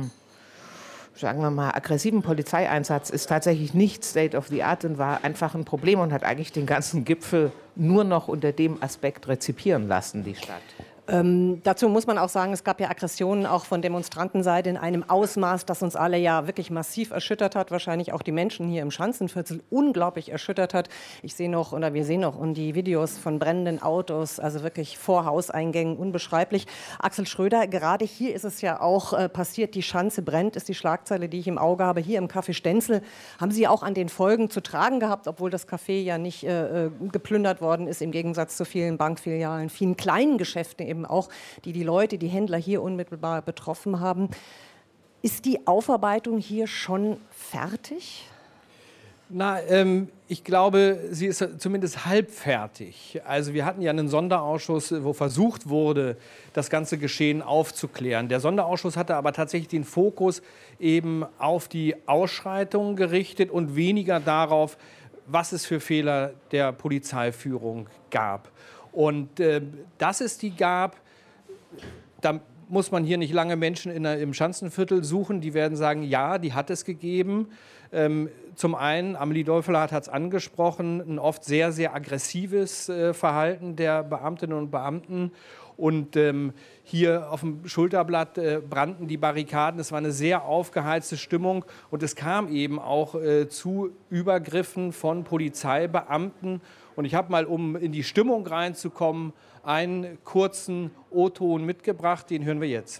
sagen wir mal, aggressiven Polizeieinsatz ist tatsächlich nicht State of the Art und war einfach ein Problem und hat eigentlich den ganzen Gipfel nur noch unter dem Aspekt rezipieren lassen, die Stadt. Dazu muss man auch sagen, es gab ja Aggressionen auch von Demonstrantenseite in einem Ausmaß, das uns alle ja wirklich massiv erschüttert hat, wahrscheinlich auch die Menschen hier im Schanzenviertel unglaublich erschüttert hat. Wir sehen noch und die Videos von brennenden Autos, also wirklich vor Hauseingängen, unbeschreiblich. Axel Schröder, gerade hier ist es ja auch passiert, die Schanze brennt, ist die Schlagzeile, die ich im Auge habe, hier im Café Stenzel. Haben Sie auch an den Folgen zu tragen gehabt, obwohl das Café ja nicht geplündert worden ist, im Gegensatz zu vielen Bankfilialen, vielen kleinen Geschäften eben auch, die Leute, die Händler hier unmittelbar betroffen haben. Ist die Aufarbeitung hier schon fertig? Na, ich glaube, sie ist zumindest halb fertig. Also wir hatten ja einen Sonderausschuss, wo versucht wurde, das ganze Geschehen aufzuklären. Der Sonderausschuss hatte aber tatsächlich den Fokus eben auf die Ausschreitungen gerichtet und weniger darauf, was es für Fehler der Polizeiführung gab. Und dass es die gab, da muss man hier nicht lange Menschen im Schanzenviertel suchen, die werden sagen, ja, die hat es gegeben. Zum einen, Amelie Deufelhardt hat es angesprochen, ein oft sehr, sehr aggressives Verhalten der Beamtinnen und Beamten. Und hier auf dem Schulterblatt brannten die Barrikaden. Es war eine sehr aufgeheizte Stimmung. Und es kam eben auch zu Übergriffen von Polizeibeamten. Und ich habe mal, um in die Stimmung reinzukommen, einen kurzen O-Ton mitgebracht. Den hören wir jetzt.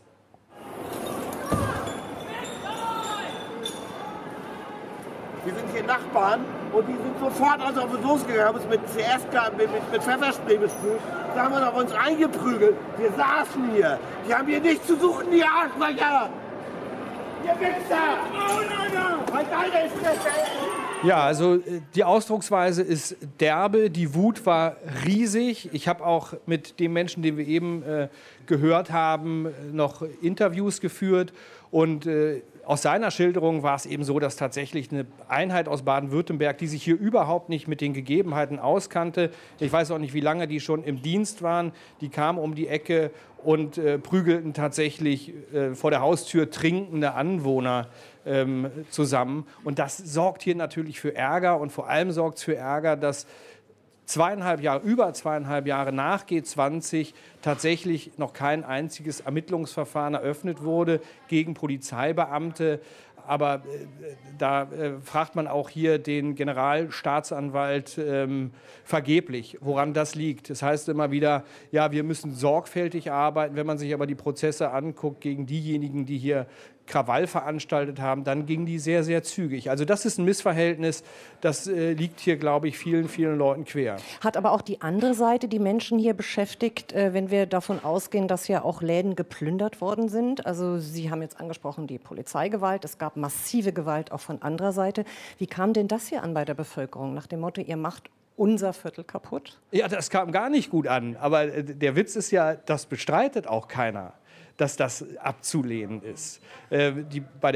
Wir sind hier Nachbarn und die sind sofort auf uns losgegangen, haben uns mit Pfefferspray besprüht. Da haben wir auf uns eingeprügelt. Wir saßen hier. Die haben hier nichts zu suchen, die Arschlöcher! Ihr Wichser! Oh nein, nein! Deine ist das, Ja, also die Ausdrucksweise ist derbe, die Wut war riesig. Ich habe auch mit dem Menschen, den wir eben gehört haben, noch Interviews geführt. Und aus seiner Schilderung war es eben so, dass tatsächlich eine Einheit aus Baden-Württemberg, die sich hier überhaupt nicht mit den Gegebenheiten auskannte, ich weiß auch nicht, wie lange die schon im Dienst waren, die kamen um die Ecke und prügelten tatsächlich vor der Haustür trinkende Anwohner zusammen. Und das sorgt hier natürlich für Ärger und vor allem sorgt es für Ärger, dass über 2,5 Jahre nach G20 tatsächlich noch kein einziges Ermittlungsverfahren eröffnet wurde gegen Polizeibeamte. Aber da fragt man auch hier den Generalstaatsanwalt vergeblich, woran das liegt. Das heißt immer wieder, ja, wir müssen sorgfältig arbeiten. Wenn man sich aber die Prozesse anguckt gegen diejenigen, die hier Krawall veranstaltet haben, dann gingen die sehr, sehr zügig. Also das ist ein Missverhältnis, das liegt hier, glaube ich, vielen, vielen Leuten quer. Hat aber auch die andere Seite die Menschen hier beschäftigt, wenn wir davon ausgehen, dass ja auch Läden geplündert worden sind. Also Sie haben jetzt angesprochen die Polizeigewalt, es gab massive Gewalt auch von anderer Seite. Wie kam denn das hier an bei der Bevölkerung? Nach dem Motto, ihr macht unser Viertel kaputt? Ja, das kam gar nicht gut an. Aber der Witz ist ja, das bestreitet auch keiner, dass das abzulehnen ist. Wenn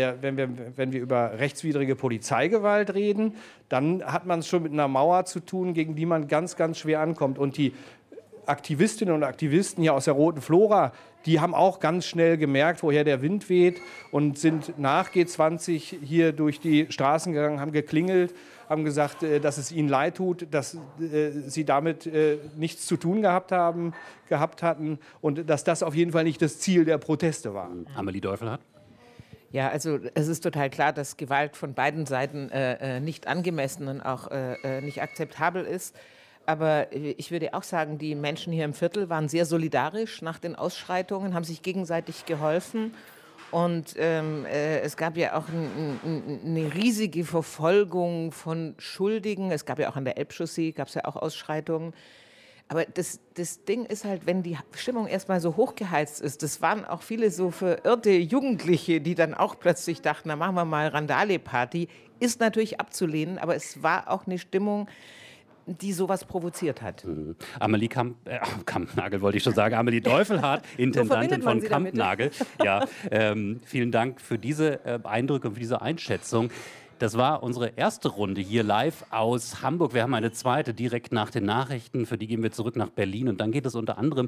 wir über rechtswidrige Polizeigewalt reden, dann hat man es schon mit einer Mauer zu tun, gegen die man ganz, ganz schwer ankommt. Und die Aktivistinnen und Aktivisten hier aus der Roten Flora, die haben auch ganz schnell gemerkt, woher der Wind weht und sind nach G20 hier durch die Straßen gegangen, haben geklingelt, haben gesagt, dass es ihnen leid tut, dass sie damit nichts zu tun gehabt hatten und dass das auf jeden Fall nicht das Ziel der Proteste war. Amelie Deufelhardt? Ja, also es ist total klar, dass Gewalt von beiden Seiten nicht angemessen und auch nicht akzeptabel ist. Aber ich würde auch sagen, die Menschen hier im Viertel waren sehr solidarisch nach den Ausschreitungen, haben sich gegenseitig geholfen. Und es gab ja auch eine riesige Verfolgung von Schuldigen. Es gab ja auch an der Elbchaussee, gab es ja auch Ausschreitungen. Aber das Ding ist halt, wenn die Stimmung erstmal so hochgeheizt ist, das waren auch viele so verirrte Jugendliche, die dann auch plötzlich dachten, na machen wir mal Randale-Party, ist natürlich abzulehnen, aber es war auch eine Stimmung, die sowas provoziert hat. Amelie Kampnagel wollte ich schon sagen, Amelie Deufelhardt, Intendantin von Kampnagel. Ja, vielen Dank für diese Eindrücke und für diese Einschätzung. Das war unsere erste Runde hier live aus Hamburg. Wir haben eine zweite direkt nach den Nachrichten. Für die gehen wir zurück nach Berlin. Und dann geht es unter anderem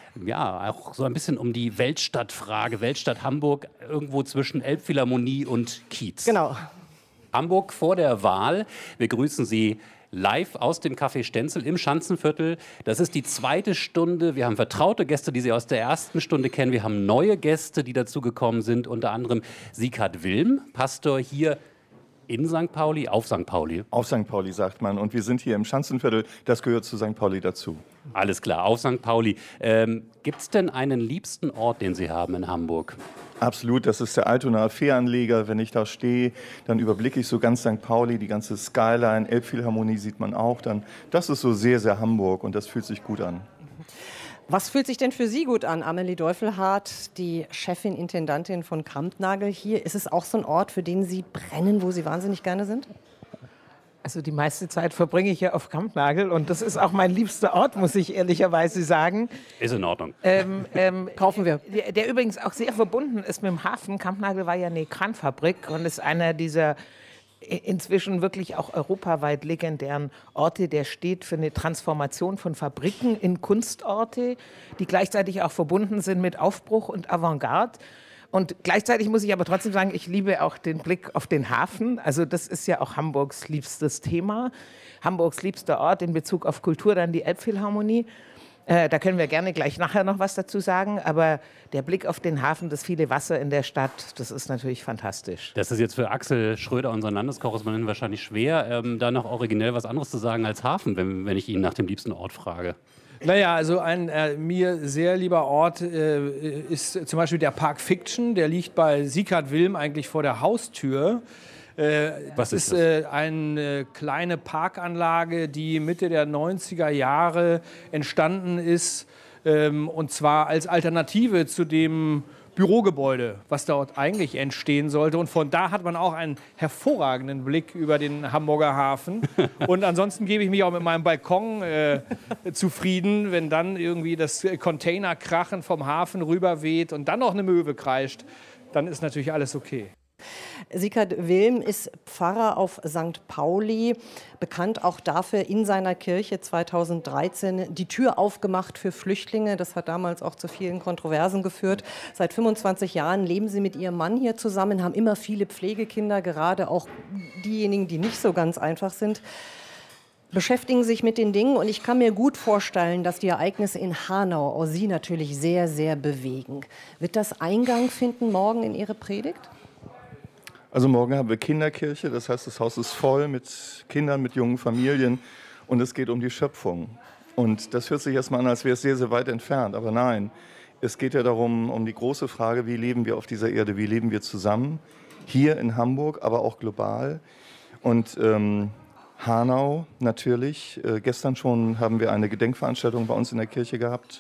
ja auch so ein bisschen um die Weltstadtfrage. Weltstadt Hamburg, irgendwo zwischen Elbphilharmonie und Kiez. Genau. Hamburg vor der Wahl. Wir grüßen Sie live aus dem Café Stenzel im Schanzenviertel. Das ist die zweite Stunde. Wir haben vertraute Gäste, die Sie aus der ersten Stunde kennen. Wir haben neue Gäste, die dazugekommen sind. Unter anderem Sieghard Wilm, Pastor hier in St. Pauli, auf St. Pauli. Auf St. Pauli, sagt man. Und wir sind hier im Schanzenviertel. Das gehört zu St. Pauli dazu. Alles klar, auf St. Pauli. Gibt es denn einen liebsten Ort, den Sie haben in Hamburg? Absolut, das ist der Altonaer Fähranleger. Wenn ich da stehe, dann überblicke ich so ganz St. Pauli, die ganze Skyline, Elbphilharmonie sieht man auch. Das ist so sehr, sehr Hamburg und das fühlt sich gut an. Was fühlt sich denn für Sie gut an, Amelie Deufelhardt, die Chefin, Intendantin von Kampnagel hier? Ist es auch so ein Ort, für den Sie brennen, wo Sie wahnsinnig gerne sind? Also die meiste Zeit verbringe ich ja auf Kampnagel und das ist auch mein liebster Ort, muss ich ehrlicherweise sagen. Ist in Ordnung. Kaufen wir. Der übrigens auch sehr verbunden ist mit dem Hafen. Kampnagel war ja eine Kranfabrik und ist einer dieser inzwischen wirklich auch europaweit legendären Orte, der steht für eine Transformation von Fabriken in Kunstorte, die gleichzeitig auch verbunden sind mit Aufbruch und Avantgarde. Und gleichzeitig muss ich aber trotzdem sagen, ich liebe auch den Blick auf den Hafen. Also das ist ja auch Hamburgs liebstes Thema. Hamburgs liebster Ort in Bezug auf Kultur, dann die Elbphilharmonie. Da können wir gerne gleich nachher noch was dazu sagen. Aber der Blick auf den Hafen, das viele Wasser in der Stadt, das ist natürlich fantastisch. Das ist jetzt für Axel Schröder, unseren Landeskorrespondenten, wahrscheinlich schwer, da noch originell was anderes zu sagen als Hafen, wenn ich ihn nach dem liebsten Ort frage. Naja, also ein mir sehr lieber Ort ist zum Beispiel der Park Fiction. Der liegt bei Sieghard Wilm eigentlich vor der Haustür. Was ist das? Eine kleine Parkanlage, die Mitte der 90er Jahre entstanden ist. Und zwar als Alternative zu dem Bürogebäude, was dort eigentlich entstehen sollte. Und von da hat man auch einen hervorragenden Blick über den Hamburger Hafen. Und ansonsten gebe ich mich auch mit meinem Balkon zufrieden, wenn dann irgendwie das Containerkrachen vom Hafen rüberweht und dann noch eine Möwe kreischt, dann ist natürlich alles okay. Sieghard Wilm ist Pfarrer auf St. Pauli, bekannt auch dafür, in seiner Kirche 2013 die Tür aufgemacht für Flüchtlinge. Das hat damals auch zu vielen Kontroversen geführt. Seit 25 Jahren leben Sie mit Ihrem Mann hier zusammen, haben immer viele Pflegekinder, gerade auch diejenigen, die nicht so ganz einfach sind. Beschäftigen sich mit den Dingen und ich kann mir gut vorstellen, dass die Ereignisse in Hanau auch Sie natürlich sehr, sehr bewegen. Wird das Eingang finden morgen in Ihre Predigt? Also morgen haben wir Kinderkirche, das heißt, das Haus ist voll mit Kindern, mit jungen Familien und es geht um die Schöpfung. Und das hört sich erstmal an, als wäre es sehr, sehr weit entfernt, aber nein. Es geht ja darum, um die große Frage, wie leben wir auf dieser Erde, wie leben wir zusammen, hier in Hamburg, aber auch global. Und Hanau natürlich. Gestern schon haben wir eine Gedenkveranstaltung bei uns in der Kirche gehabt.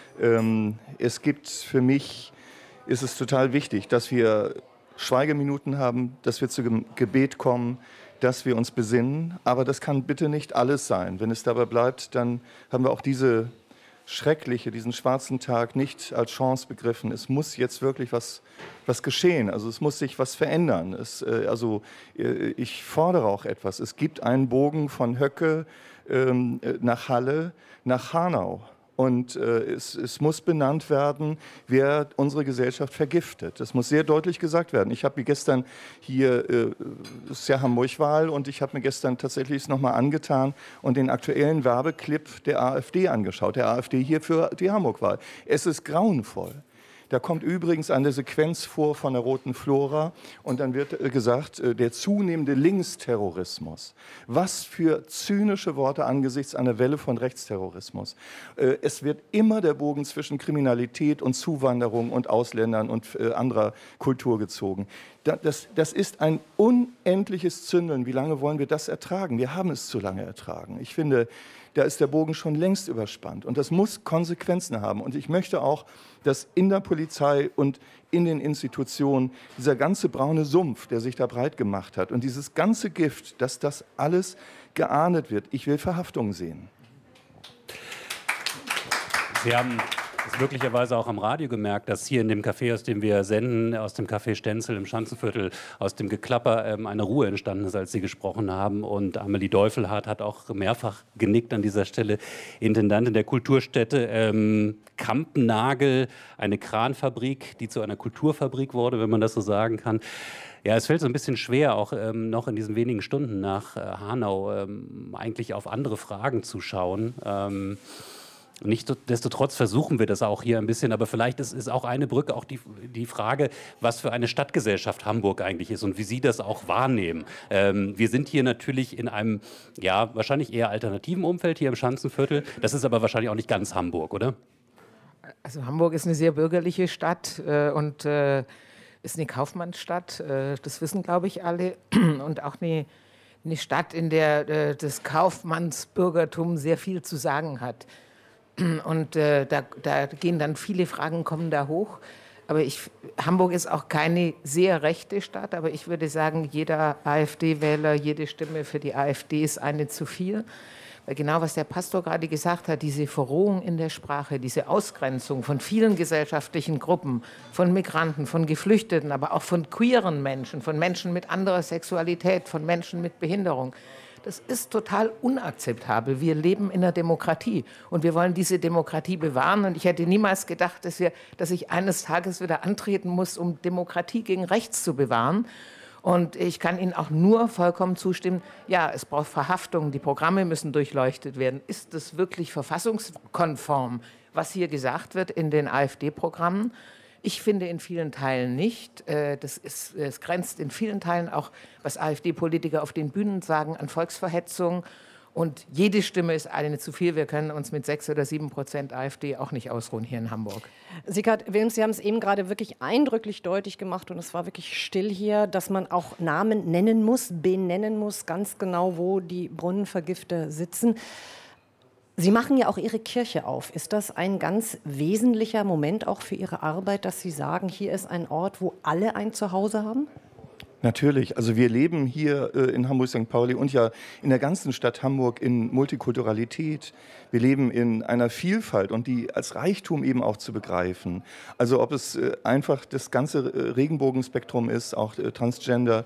Für mich ist es total wichtig, dass wir Schweigeminuten haben, dass wir zu Gebet kommen, dass wir uns besinnen. Aber das kann bitte nicht alles sein. Wenn es dabei bleibt, dann haben wir auch diesen schwarzen Tag nicht als Chance begriffen. Es muss jetzt wirklich was geschehen. Also es muss sich was verändern. Ich fordere auch etwas. Es gibt einen Bogen von Höcke nach Halle, nach Hanau. Und es muss benannt werden, wer unsere Gesellschaft vergiftet. Das muss sehr deutlich gesagt werden. Ich habe mir gestern hier, es ist ja Hamburg-Wahl, und ich habe mir gestern tatsächlich es nochmal angetan und den aktuellen Werbeclip der AfD angeschaut. Der AfD hier für die Hamburg-Wahl. Es ist grauenvoll. Da kommt übrigens eine Sequenz vor von der Roten Flora und dann wird gesagt, der zunehmende Linksterrorismus. Was für zynische Worte angesichts einer Welle von Rechtsterrorismus. Es wird immer der Bogen zwischen Kriminalität und Zuwanderung und Ausländern und anderer Kultur gezogen. Das ist ein unendliches Zündeln. Wie lange wollen wir das ertragen? Wir haben es zu lange ertragen. Ich finde, da ist der Bogen schon längst überspannt. Und das muss Konsequenzen haben. Und ich möchte auch, dass in der Polizei und in den Institutionen dieser ganze braune Sumpf, der sich da breit gemacht hat, und dieses ganze Gift, dass das alles geahndet wird. Ich will Verhaftungen sehen. Sie haben es möglicherweise auch am Radio gemerkt, dass hier in dem Café, aus dem wir senden, aus dem Café Stenzel im Schanzenviertel, aus dem Geklapper eine Ruhe entstanden ist, als Sie gesprochen haben. Und Amelie Deufelhardt hat auch mehrfach genickt an dieser Stelle, Intendantin der Kulturstätte Kampnagel, eine Kranfabrik, die zu einer Kulturfabrik wurde, wenn man das so sagen kann. Ja, es fällt so ein bisschen schwer, auch noch in diesen wenigen Stunden nach Hanau eigentlich auf andere Fragen zu schauen. Nichtsdestotrotz versuchen wir das auch hier ein bisschen, aber vielleicht ist auch eine Brücke auch die Frage, was für eine Stadtgesellschaft Hamburg eigentlich ist und wie Sie das auch wahrnehmen. Wir sind hier natürlich in einem, ja, wahrscheinlich eher alternativen Umfeld hier im Schanzenviertel. Das ist aber wahrscheinlich auch nicht ganz Hamburg, oder? Also Hamburg ist eine sehr bürgerliche Stadt und ist eine Kaufmannsstadt. Das wissen, glaube ich, alle. Und auch eine Stadt, in der das Kaufmannsbürgertum sehr viel zu sagen hat. Und da gehen dann viele Fragen, kommen da hoch. Aber Hamburg ist auch keine sehr rechte Stadt, aber ich würde sagen, jeder AfD-Wähler, jede Stimme für die AfD ist eine zu viel. Weil genau, was der Pastor gerade gesagt hat, diese Verrohung in der Sprache, diese Ausgrenzung von vielen gesellschaftlichen Gruppen, von Migranten, von Geflüchteten, aber auch von queeren Menschen, von Menschen mit anderer Sexualität, von Menschen mit Behinderung. Das ist total unakzeptabel. Wir leben in einer Demokratie und wir wollen diese Demokratie bewahren. Und ich hätte niemals gedacht, dass ich eines Tages wieder antreten muss, um Demokratie gegen rechts zu bewahren. Und ich kann Ihnen auch nur vollkommen zustimmen, ja, es braucht Verhaftungen, die Programme müssen durchleuchtet werden. Ist das wirklich verfassungskonform, was hier gesagt wird in den AfD-Programmen? Ich finde in vielen Teilen nicht. Es grenzt in vielen Teilen auch, was AfD-Politiker auf den Bühnen sagen, an Volksverhetzung. Und jede Stimme ist eine zu viel. Wir können uns mit 6 oder 7% AfD auch nicht ausruhen hier in Hamburg. Sigrid Wilms, Sie haben es eben gerade wirklich eindrücklich deutlich gemacht und es war wirklich still hier, dass man auch Namen nennen muss, benennen muss, ganz genau, wo die Brunnenvergifter sitzen. Sie machen ja auch Ihre Kirche auf. Ist das ein ganz wesentlicher Moment auch für Ihre Arbeit, dass Sie sagen, hier ist ein Ort, wo alle ein Zuhause haben? Natürlich. Also wir leben hier in Hamburg-St. Pauli und ja in der ganzen Stadt Hamburg in Multikulturalität. Wir leben in einer Vielfalt und die als Reichtum eben auch zu begreifen. Also ob es einfach das ganze Regenbogenspektrum ist, auch Transgender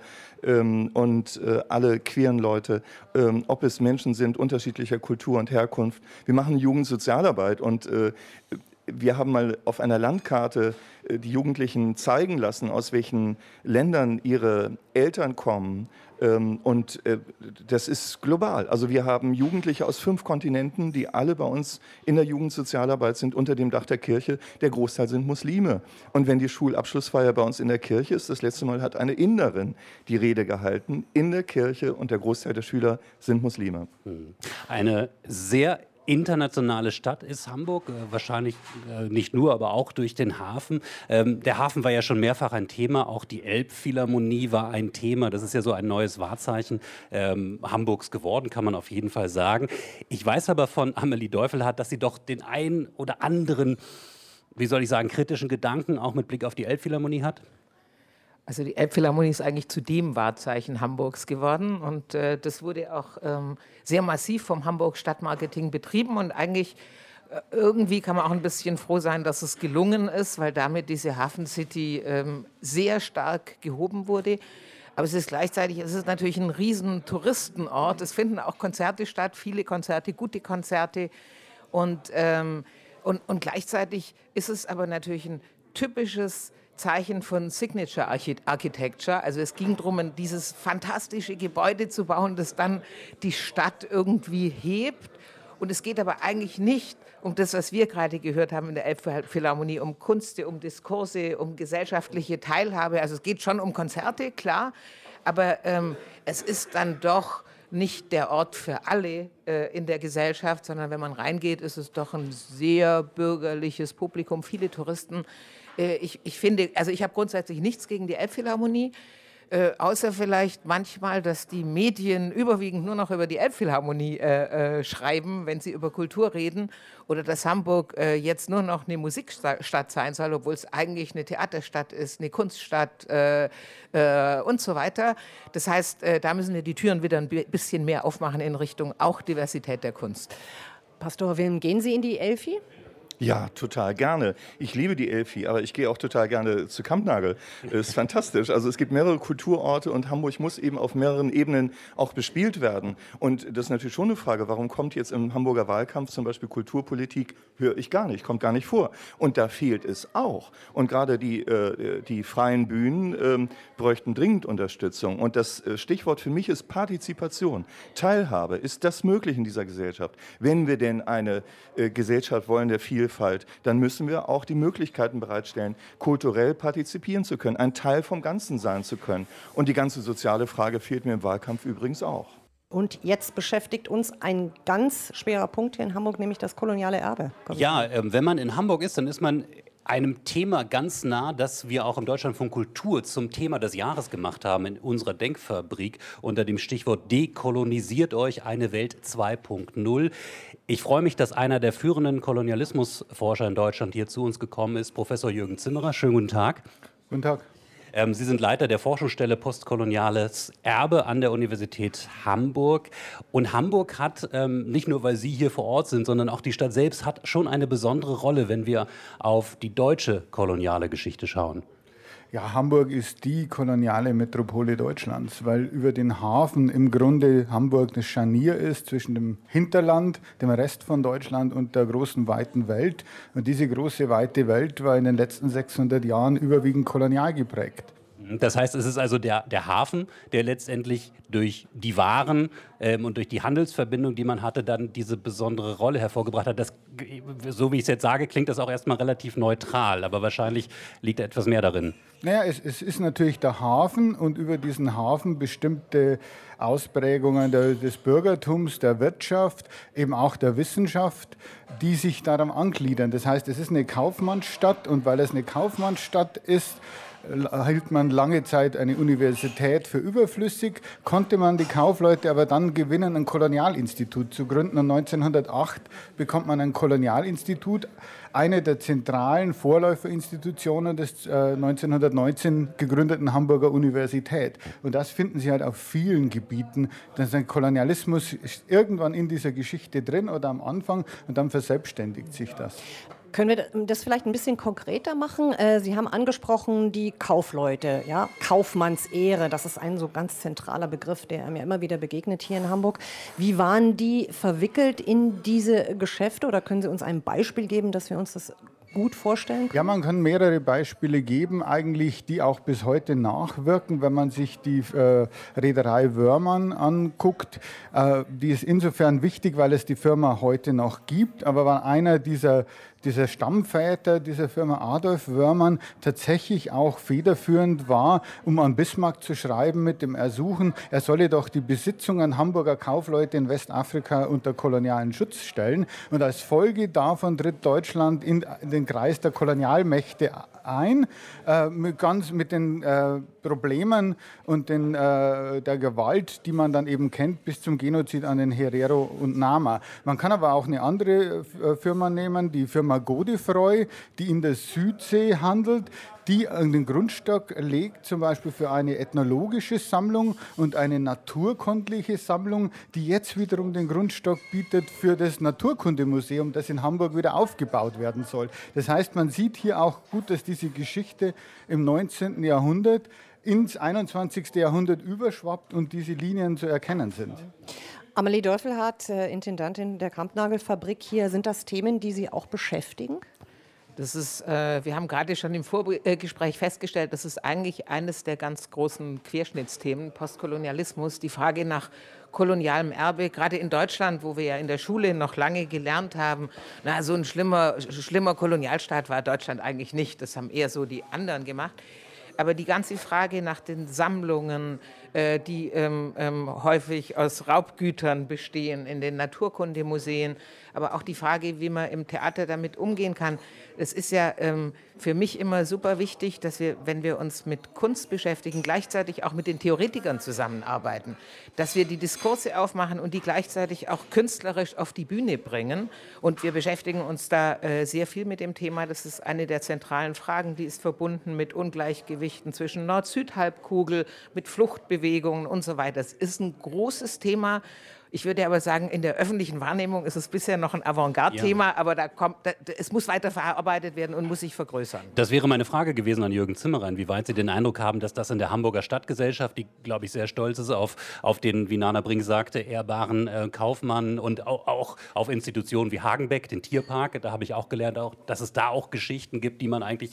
und alle queeren Leute, ob es Menschen sind unterschiedlicher Kultur und Herkunft. Wir machen Jugendsozialarbeit und wir haben mal auf einer Landkarte die Jugendlichen zeigen lassen, aus welchen Ländern ihre Eltern kommen. Und das ist global. Also wir haben Jugendliche aus 5 Kontinenten, die alle bei uns in der Jugendsozialarbeit sind, unter dem Dach der Kirche. Der Großteil sind Muslime. Und wenn die Schulabschlussfeier bei uns in der Kirche ist, das letzte Mal hat eine Inderin die Rede gehalten in der Kirche und der Großteil der Schüler sind Muslime. Eine sehr internationale Stadt ist Hamburg, wahrscheinlich nicht nur, aber auch durch den Hafen. Der Hafen war ja schon mehrfach ein Thema, auch die Elbphilharmonie war ein Thema. Das ist ja so ein neues Wahrzeichen Hamburgs geworden, kann man auf jeden Fall sagen. Ich weiß aber von Amelie Deufelhardt, dass sie doch den einen oder anderen, wie soll ich sagen, kritischen Gedanken auch mit Blick auf die Elbphilharmonie hat. Also die Elbphilharmonie ist eigentlich zu dem Wahrzeichen Hamburgs geworden und das wurde auch sehr massiv vom Hamburg Stadtmarketing betrieben und eigentlich irgendwie kann man auch ein bisschen froh sein, dass es gelungen ist, weil damit diese Hafen City sehr stark gehoben wurde. Aber es ist gleichzeitig, es ist natürlich ein riesen Touristenort. Es finden auch Konzerte statt, viele Konzerte, gute Konzerte und gleichzeitig ist es aber natürlich ein typisches Zeichen von Signature Architecture. Also es ging darum, dieses fantastische Gebäude zu bauen, das dann die Stadt irgendwie hebt. Und es geht aber eigentlich nicht um das, was wir gerade gehört haben in der Elbphilharmonie, um Kunst, um Diskurse, um gesellschaftliche Teilhabe. Also es geht schon um Konzerte, klar, aber es ist dann doch nicht der Ort für alle in der Gesellschaft, sondern wenn man reingeht, ist es doch ein sehr bürgerliches Publikum, viele Touristen. Ich finde, also ich habe grundsätzlich nichts gegen die Elbphilharmonie, außer vielleicht manchmal, dass die Medien überwiegend nur noch über die Elbphilharmonie schreiben, wenn sie über Kultur reden, oder dass Hamburg jetzt nur noch eine Musikstadt sein soll, obwohl es eigentlich eine Theaterstadt ist, eine Kunststadt und so weiter. Das heißt, da müssen wir die Türen wieder ein bisschen mehr aufmachen in Richtung auch Diversität der Kunst. Pastor Wilm, gehen Sie in die Elfi? Ja, total gerne. Ich liebe die Elfi, aber ich gehe auch total gerne zu Kampnagel. Ist fantastisch. Also es gibt mehrere Kulturorte und Hamburg muss eben auf mehreren Ebenen auch bespielt werden. Und das ist natürlich schon eine Frage, warum kommt jetzt im Hamburger Wahlkampf zum Beispiel Kulturpolitik, höre ich gar nicht, kommt gar nicht vor. Und da fehlt es auch. Und gerade die freien Bühnen bräuchten dringend Unterstützung. Und das Stichwort für mich ist Partizipation. Teilhabe. Ist das möglich in dieser Gesellschaft? Wenn wir denn eine Gesellschaft wollen der Vielfalt, dann müssen wir auch die Möglichkeiten bereitstellen, kulturell partizipieren zu können, ein Teil vom Ganzen sein zu können. Und die ganze soziale Frage fehlt mir im Wahlkampf übrigens auch. Und jetzt beschäftigt uns ein ganz schwerer Punkt hier in Hamburg, nämlich das koloniale Erbe. Ja, wenn man in Hamburg ist, dann ist man einem Thema ganz nah, das wir auch im Deutschlandfunk Kultur zum Thema des Jahres gemacht haben in unserer Denkfabrik unter dem Stichwort Dekolonisiert euch, eine Welt 2.0. Ich freue mich, dass einer der führenden Kolonialismusforscher in Deutschland hier zu uns gekommen ist, Professor Jürgen Zimmerer. Schönen guten Tag. Guten Tag. Sie sind Leiter der Forschungsstelle Postkoloniales Erbe an der Universität Hamburg. Und Hamburg hat, nicht nur weil Sie hier vor Ort sind, sondern auch die Stadt selbst hat schon eine besondere Rolle, wenn wir auf die deutsche koloniale Geschichte schauen. Ja, Hamburg ist die koloniale Metropole Deutschlands, weil über den Hafen im Grunde Hamburg das Scharnier ist zwischen dem Hinterland, dem Rest von Deutschland und der großen, weiten Welt. Und diese große, weite Welt war in den letzten 600 Jahren überwiegend kolonial geprägt. Das heißt, es ist also der Hafen, der letztendlich durch die Waren und durch die Handelsverbindung, die man hatte, dann diese besondere Rolle hervorgebracht hat. Das, so wie ich es jetzt sage, klingt das auch erstmal relativ neutral, aber wahrscheinlich liegt da etwas mehr darin. Naja, es ist natürlich der Hafen und über diesen Hafen bestimmte Ausprägungen des Bürgertums, der Wirtschaft, eben auch der Wissenschaft, die sich daran angliedern. Das heißt, es ist eine Kaufmannsstadt und weil es eine Kaufmannsstadt ist, hielt man lange Zeit eine Universität für überflüssig, konnte man die Kaufleute aber dann gewinnen, ein Kolonialinstitut zu gründen. Und 1908 bekommt man ein Kolonialinstitut, eine der zentralen Vorläuferinstitutionen des 1919 gegründeten Hamburger Universität. Und das finden Sie halt auf vielen Gebieten. Der Kolonialismus ist irgendwann in dieser Geschichte drin oder am Anfang und dann verselbstständigt sich das. Können wir das vielleicht ein bisschen konkreter machen? Sie haben angesprochen die Kaufleute, ja? Kaufmannsehre, das ist ein so ganz zentraler Begriff, der mir immer wieder begegnet hier in Hamburg. Wie waren die verwickelt in diese Geschäfte oder können Sie uns ein Beispiel geben, dass wir uns das gut vorstellen können? Ja, man kann mehrere Beispiele geben, eigentlich, die auch bis heute nachwirken. Wenn man sich die Reederei Wörmann anguckt, die ist insofern wichtig, weil es die Firma heute noch gibt, aber war einer dieser dieser Stammväter dieser Firma Adolf Wörmann tatsächlich auch federführend war, um an Bismarck zu schreiben mit dem Ersuchen, er solle doch die Besitzungen Hamburger Kaufleute in Westafrika unter kolonialen Schutz stellen. Und als Folge davon tritt Deutschland in den Kreis der Kolonialmächte ein, mit den Problemen und der Gewalt, die man dann eben kennt, bis zum Genozid an den Herero und Nama. Man kann aber auch eine andere Firma nehmen, die Firma Godefroy, die in der Südsee handelt, die den Grundstock legt, zum Beispiel für eine ethnologische Sammlung und eine naturkundliche Sammlung, die jetzt wiederum den Grundstock bietet für das Naturkundemuseum, das in Hamburg wieder aufgebaut werden soll. Das heißt, man sieht hier auch gut, dass diese Geschichte im 19. Jahrhundert ins 21. Jahrhundert überschwappt und diese Linien zu erkennen sind. Amelie Dörfelhardt, Intendantin der Kampnagelfabrik hier. Sind das Themen, die Sie auch beschäftigen? Das ist, wir haben gerade schon im Vorgespräch festgestellt, das ist eigentlich eines der ganz großen Querschnittsthemen, Postkolonialismus, die Frage nach kolonialem Erbe, gerade in Deutschland, wo wir ja in der Schule noch lange gelernt haben, na, so ein schlimmer Kolonialstaat war Deutschland eigentlich nicht, das haben eher so die anderen gemacht. Aber die ganze Frage nach den Sammlungen, die häufig aus Raubgütern bestehen, in den Naturkundemuseen, aber auch die Frage, wie man im Theater damit umgehen kann. Es ist ja für mich immer super wichtig, dass wir, wenn wir uns mit Kunst beschäftigen, gleichzeitig auch mit den Theoretikern zusammenarbeiten, dass wir die Diskurse aufmachen und die gleichzeitig auch künstlerisch auf die Bühne bringen. Und wir beschäftigen uns da sehr viel mit dem Thema. Das ist eine der zentralen Fragen, die ist verbunden mit Ungleichgewichten zwischen Nord-Süd-Halbkugel, mit Fluchtbewegungen und so weiter. Das ist ein großes Thema. Ich würde aber sagen, in der öffentlichen Wahrnehmung ist es bisher noch ein Avantgarde-Thema, ja. Aber es muss weiter verarbeitet werden und muss sich vergrößern. Das wäre meine Frage gewesen an Jürgen Zimmerer, inwieweit Sie den Eindruck haben, dass das in der Hamburger Stadtgesellschaft, die, glaube ich, sehr stolz ist auf den, wie Nana Brink sagte, ehrbaren Kaufmann und auch auf Institutionen wie Hagenbeck, den Tierpark, da habe ich auch gelernt, dass es da auch Geschichten gibt, die man eigentlich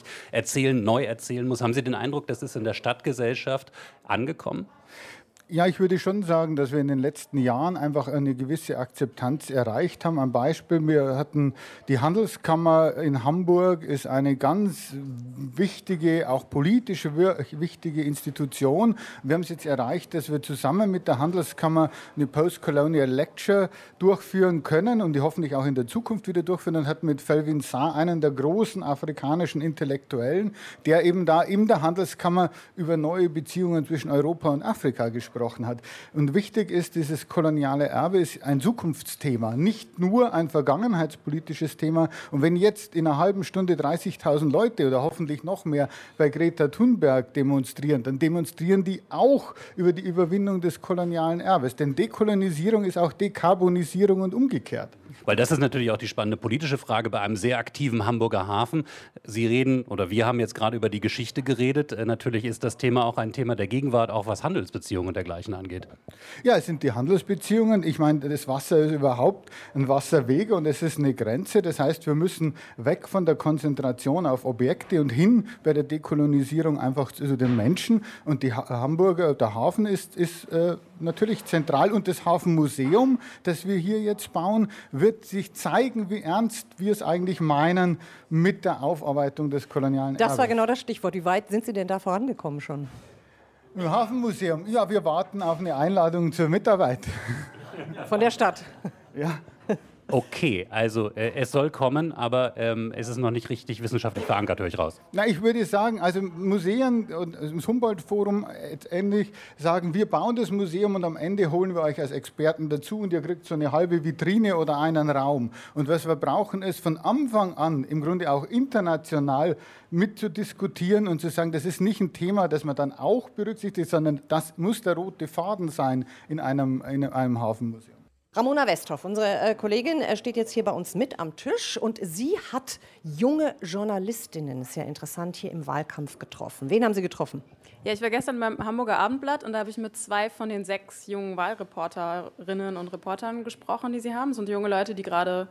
neu erzählen muss. Haben Sie den Eindruck, das ist in der Stadtgesellschaft angekommen? Ja, ich würde schon sagen, dass wir in den letzten Jahren einfach eine gewisse Akzeptanz erreicht haben. Ein Beispiel, wir hatten die Handelskammer in Hamburg, ist eine ganz wichtige, auch politisch wichtige Institution. Wir haben es jetzt erreicht, dass wir zusammen mit der Handelskammer eine Post-Colonial Lecture durchführen können und die hoffentlich auch in der Zukunft wieder durchführen. Und hat mit Felwine Sarr, einen der großen afrikanischen Intellektuellen, der eben da in der Handelskammer über neue Beziehungen zwischen Europa und Afrika gesprochen hat. Und wichtig ist, dieses koloniale Erbe ist ein Zukunftsthema, nicht nur ein vergangenheitspolitisches Thema. Und wenn jetzt in einer halben Stunde 30.000 Leute oder hoffentlich noch mehr bei Greta Thunberg demonstrieren, dann demonstrieren die auch über die Überwindung des kolonialen Erbes. Denn Dekolonisierung ist auch Dekarbonisierung und umgekehrt. Weil das ist natürlich auch die spannende politische Frage bei einem sehr aktiven Hamburger Hafen. Sie reden, oder wir haben jetzt gerade über die Geschichte geredet. Natürlich ist das Thema auch ein Thema der Gegenwart, auch was Handelsbeziehungen und dergleichen angeht. Ja, es sind die Handelsbeziehungen. Ich meine, das Wasser ist überhaupt ein Wasserweg und es ist eine Grenze. Das heißt, wir müssen weg von der Konzentration auf Objekte und hin bei der Dekolonisierung einfach zu den Menschen. Und der Hafen ist natürlich zentral. Und das Hafenmuseum, das wir hier jetzt bauen, wird sich zeigen, wie ernst wir es eigentlich meinen mit der Aufarbeitung des kolonialen Erbes. Das war genau das Stichwort. Wie weit sind Sie denn da vorangekommen schon? Im Hafenmuseum? Ja, wir warten auf eine Einladung zur Mitarbeit. Von der Stadt? Ja. Okay, also es soll kommen, aber es ist noch nicht richtig wissenschaftlich verankert, höre ich raus. Na, ich würde sagen, also Museen und das Humboldt-Forum ähnlich sagen, wir bauen das Museum und am Ende holen wir euch als Experten dazu und ihr kriegt so eine halbe Vitrine oder einen Raum. Und was wir brauchen, ist von Anfang an im Grunde auch international mitzudiskutieren und zu sagen, das ist nicht ein Thema, das man dann auch berücksichtigt, sondern das muss der rote Faden sein in einem Hafenmuseum. Ramona Westhoff, unsere Kollegin, steht jetzt hier bei uns mit am Tisch und sie hat junge Journalistinnen, ist ja interessant, hier im Wahlkampf getroffen. Wen haben Sie getroffen? Ja, ich war gestern beim Hamburger Abendblatt und da habe ich mit 2 von den 6 jungen Wahlreporterinnen und Reportern gesprochen, die sie haben. Das sind junge Leute, die gerade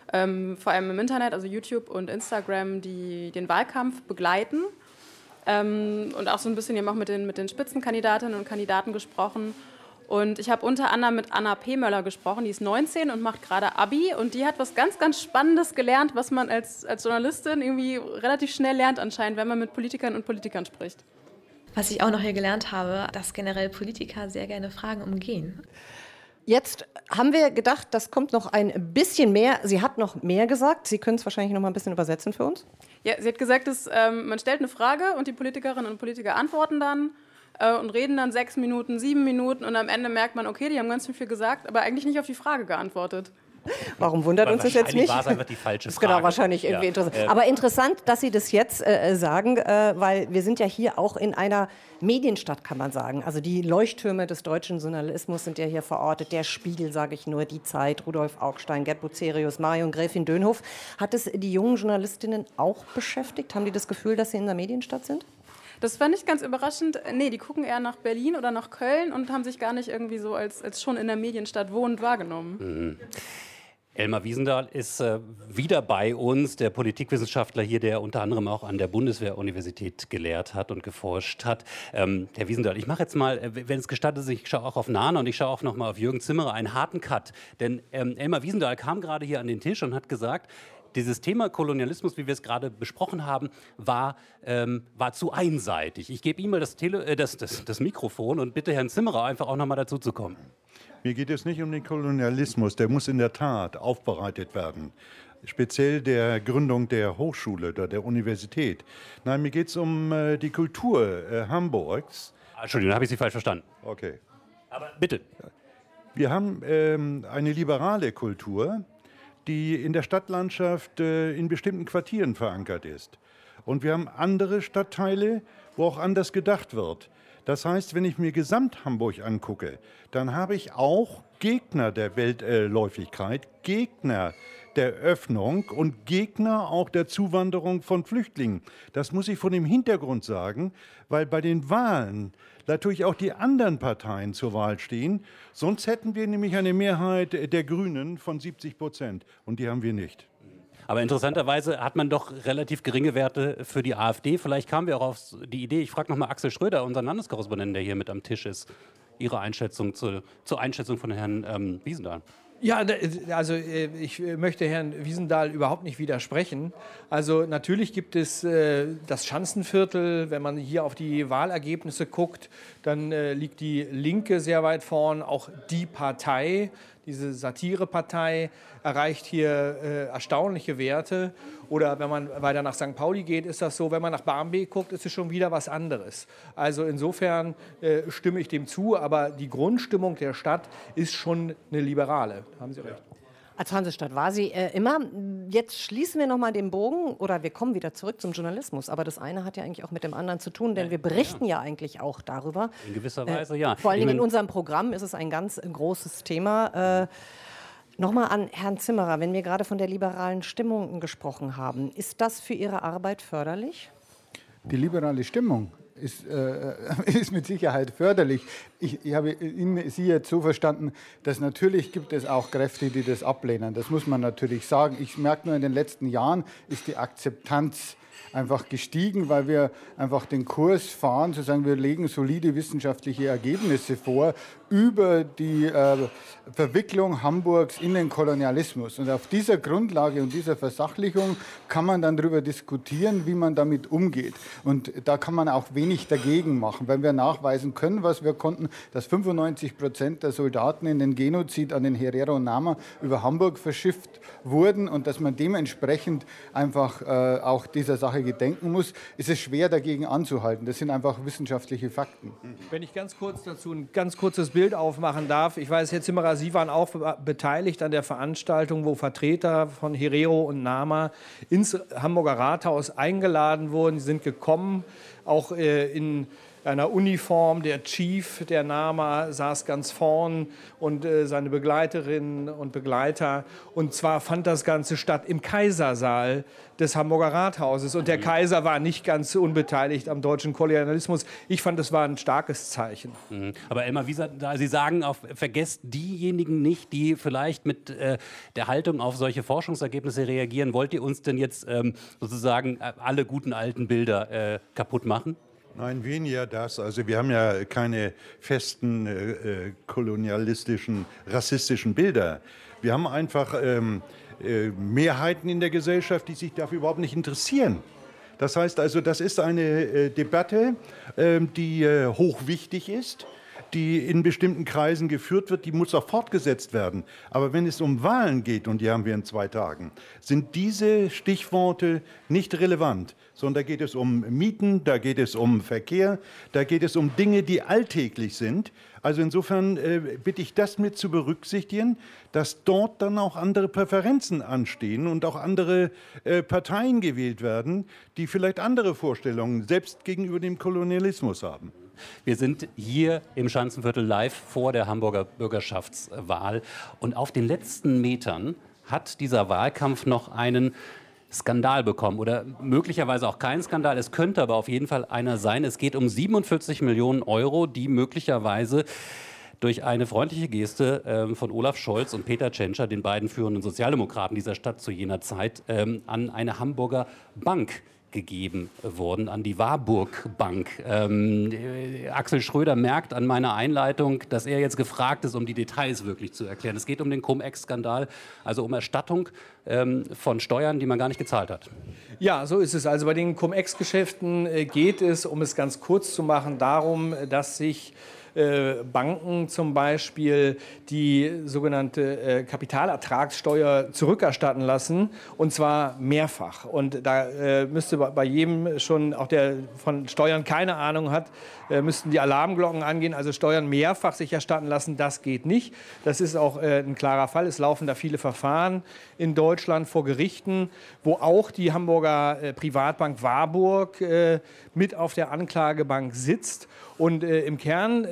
vor allem im Internet, also YouTube und Instagram, den Wahlkampf begleiten. Und auch so ein bisschen eben auch mit den Spitzenkandidatinnen und Kandidaten gesprochen. Und ich habe unter anderem mit Anna Pehmöller gesprochen, die ist 19 und macht gerade Abi. Und die hat was ganz, ganz Spannendes gelernt, was man als Journalistin irgendwie relativ schnell lernt anscheinend, wenn man mit Politikern und Politikern spricht. Was ich auch noch hier gelernt habe, dass generell Politiker sehr gerne Fragen umgehen. Jetzt haben wir gedacht, das kommt noch ein bisschen mehr. Sie hat noch mehr gesagt. Sie können es wahrscheinlich noch mal ein bisschen übersetzen für uns. Ja, sie hat gesagt, dass, man stellt eine Frage und die Politikerinnen und Politiker antworten dann und reden dann 6 Minuten, 7 Minuten und am Ende merkt man, okay, die haben ganz viel gesagt, aber eigentlich nicht auf die Frage geantwortet. Warum wundert uns das jetzt nicht? War es einfach die falsche Frage. Genau, wahrscheinlich irgendwie interessant. Aber interessant, dass Sie das jetzt sagen, weil wir sind ja hier auch in einer Medienstadt, kann man sagen. Also die Leuchttürme des deutschen Journalismus sind ja hier verortet. Der Spiegel, sage ich nur, die Zeit, Rudolf Augstein, Gerd Bucerius, Marion Gräfin Dönhoff. Hat es die jungen Journalistinnen auch beschäftigt? Haben die das Gefühl, dass sie in einer Medienstadt sind? Das fand ich ganz überraschend. Nee, die gucken eher nach Berlin oder nach Köln und haben sich gar nicht irgendwie so als schon in der Medienstadt wohnend wahrgenommen. Mhm. Elmar Wiesendahl ist wieder bei uns, der Politikwissenschaftler hier, der unter anderem auch an der Bundeswehr-Universität gelehrt hat und geforscht hat. Herr Wiesendahl, ich mache jetzt mal, wenn es gestattet ist, ich schaue auch auf Nahner und ich schaue auch noch mal auf Jürgen Zimmerer, einen harten Cut. Denn Elmar Wiesendahl kam gerade hier an den Tisch und hat gesagt, dieses Thema Kolonialismus, wie wir es gerade besprochen haben, war zu einseitig. Ich gebe ihm mal das Mikrofon und bitte Herrn Zimmerer einfach auch noch mal dazu zu kommen. Mir geht es nicht um den Kolonialismus, der muss in der Tat aufbereitet werden. Speziell der Gründung der Hochschule oder der Universität. Nein, mir geht es um die Kultur Hamburgs. Entschuldigung, habe ich Sie falsch verstanden. Okay. Aber bitte. Wir haben eine liberale Kultur, die in der Stadtlandschaft in bestimmten Quartieren verankert ist. Und wir haben andere Stadtteile, wo auch anders gedacht wird. Das heißt, wenn ich mir Gesamt-Hamburg angucke, dann habe ich auch Gegner der Weltläufigkeit, Gegner der Öffnung und Gegner auch der Zuwanderung von Flüchtlingen. Das muss ich vor dem Hintergrund sagen, weil bei den Wahlen natürlich auch die anderen Parteien zur Wahl stehen. Sonst hätten wir nämlich eine Mehrheit der Grünen von 70%. Und die haben wir nicht. Aber interessanterweise hat man doch relativ geringe Werte für die AfD. Vielleicht kamen wir auch auf die Idee, ich frage nochmal Axel Schröder, unseren Landeskorrespondenten, der hier mit am Tisch ist, Ihre Einschätzung zur Einschätzung von Herrn Wiesendahl. Ja, also ich möchte Herrn Wiesendahl überhaupt nicht widersprechen. Also natürlich gibt es das Schanzenviertel, wenn man hier auf die Wahlergebnisse guckt, dann liegt die Linke sehr weit vorn, auch die Partei, diese Satirepartei erreicht hier erstaunliche Werte. Oder wenn man weiter nach St. Pauli geht, ist das so. Wenn man nach Barmbek guckt, ist es schon wieder was anderes. Also insofern stimme ich dem zu. Aber die Grundstimmung der Stadt ist schon eine liberale. Haben Sie recht. Als Hansestadt war sie immer. Jetzt schließen wir noch mal den Bogen oder wir kommen wieder zurück zum Journalismus. Aber das eine hat ja eigentlich auch mit dem anderen zu tun, denn wir berichten ja eigentlich auch darüber. In gewisser Weise, ja. Vor allem in unserem Programm ist es ein ganz großes Thema. Nochmal an Herrn Zimmerer, wenn wir gerade von der liberalen Stimmung gesprochen haben, ist das für Ihre Arbeit förderlich? Die liberale Stimmung ist mit Sicherheit förderlich. Ich habe Sie jetzt so verstanden, dass natürlich gibt es auch Kräfte, die das ablehnen. Das muss man natürlich sagen. Ich merke nur, in den letzten Jahren ist die Akzeptanz einfach gestiegen, weil wir einfach den Kurs fahren, zu sagen, wir legen solide wissenschaftliche Ergebnisse vor über die Verwicklung Hamburgs in den Kolonialismus. Und auf dieser Grundlage und dieser Versachlichung kann man dann darüber diskutieren, wie man damit umgeht. Und da kann man auch wenig dagegen machen, weil wir nachweisen können, was wir konnten, dass 95% der Soldaten in den Genozid an den Herero und Nama über Hamburg verschifft wurden und dass man dementsprechend einfach auch dieser Sache gedenken muss, ist es schwer dagegen anzuhalten. Das sind einfach wissenschaftliche Fakten. Wenn ich ganz kurz dazu ein ganz kurzes Bild aufmachen darf. Ich weiß, Herr Zimmerer, Sie waren auch beteiligt an der Veranstaltung, wo Vertreter von Herero und Nama ins Hamburger Rathaus eingeladen wurden. Sie sind gekommen, auch in einer Uniform. Der Chief der Nama saß ganz vorn und seine Begleiterinnen und Begleiter. Und zwar fand das Ganze statt im Kaisersaal des Hamburger Rathauses. Und der Kaiser war nicht ganz unbeteiligt am deutschen Kolonialismus. Ich fand, das war ein starkes Zeichen. Aber Elmar, Sie sagen, vergesst diejenigen nicht, die vielleicht mit der Haltung auf solche Forschungsergebnisse reagieren. Wollt ihr uns denn jetzt sozusagen alle guten alten Bilder kaputt machen? Nein, weniger das. Also wir haben ja keine festen kolonialistischen, rassistischen Bilder. Wir haben einfach Mehrheiten in der Gesellschaft, die sich dafür überhaupt nicht interessieren. Das heißt also, das ist eine Debatte, die hochwichtig ist, die in bestimmten Kreisen geführt wird, die muss auch fortgesetzt werden. Aber wenn es um Wahlen geht, und die haben wir in 2 Tagen, sind diese Stichworte nicht relevant, sondern da geht es um Mieten, da geht es um Verkehr, da geht es um Dinge, die alltäglich sind. Also insofern bitte ich das mit zu berücksichtigen, dass dort dann auch andere Präferenzen anstehen und auch andere Parteien gewählt werden, die vielleicht andere Vorstellungen selbst gegenüber dem Kolonialismus haben. Wir sind hier im Schanzenviertel live vor der Hamburger Bürgerschaftswahl. Und auf den letzten Metern hat dieser Wahlkampf noch einen Skandal bekommen. Oder möglicherweise auch kein Skandal. Es könnte aber auf jeden Fall einer sein. Es geht um 47 Millionen Euro, die möglicherweise durch eine freundliche Geste von Olaf Scholz und Peter Tschentscher, den beiden führenden Sozialdemokraten dieser Stadt zu jener Zeit, an eine Hamburger Bank gegeben wurden, an die Warburg Bank. Axel Schröder merkt an meiner Einleitung, dass er jetzt gefragt ist, um die Details wirklich zu erklären. Es geht um den Cum-Ex-Skandal, also um Erstattung von Steuern, die man gar nicht gezahlt hat. Ja, so ist es. Also bei den Cum-Ex-Geschäften geht es, um es ganz kurz zu machen, darum, dass sich Banken zum Beispiel die sogenannte Kapitalertragssteuer zurückerstatten lassen, und zwar mehrfach. Und da müsste bei jedem schon, auch der von Steuern keine Ahnung hat, müssten die Alarmglocken angehen. Also Steuern mehrfach sich erstatten lassen, das geht nicht. Das ist auch ein klarer Fall. Es laufen da viele Verfahren in Deutschland vor Gerichten, wo auch die Hamburger Privatbank Warburg mit auf der Anklagebank sitzt. Und im Kern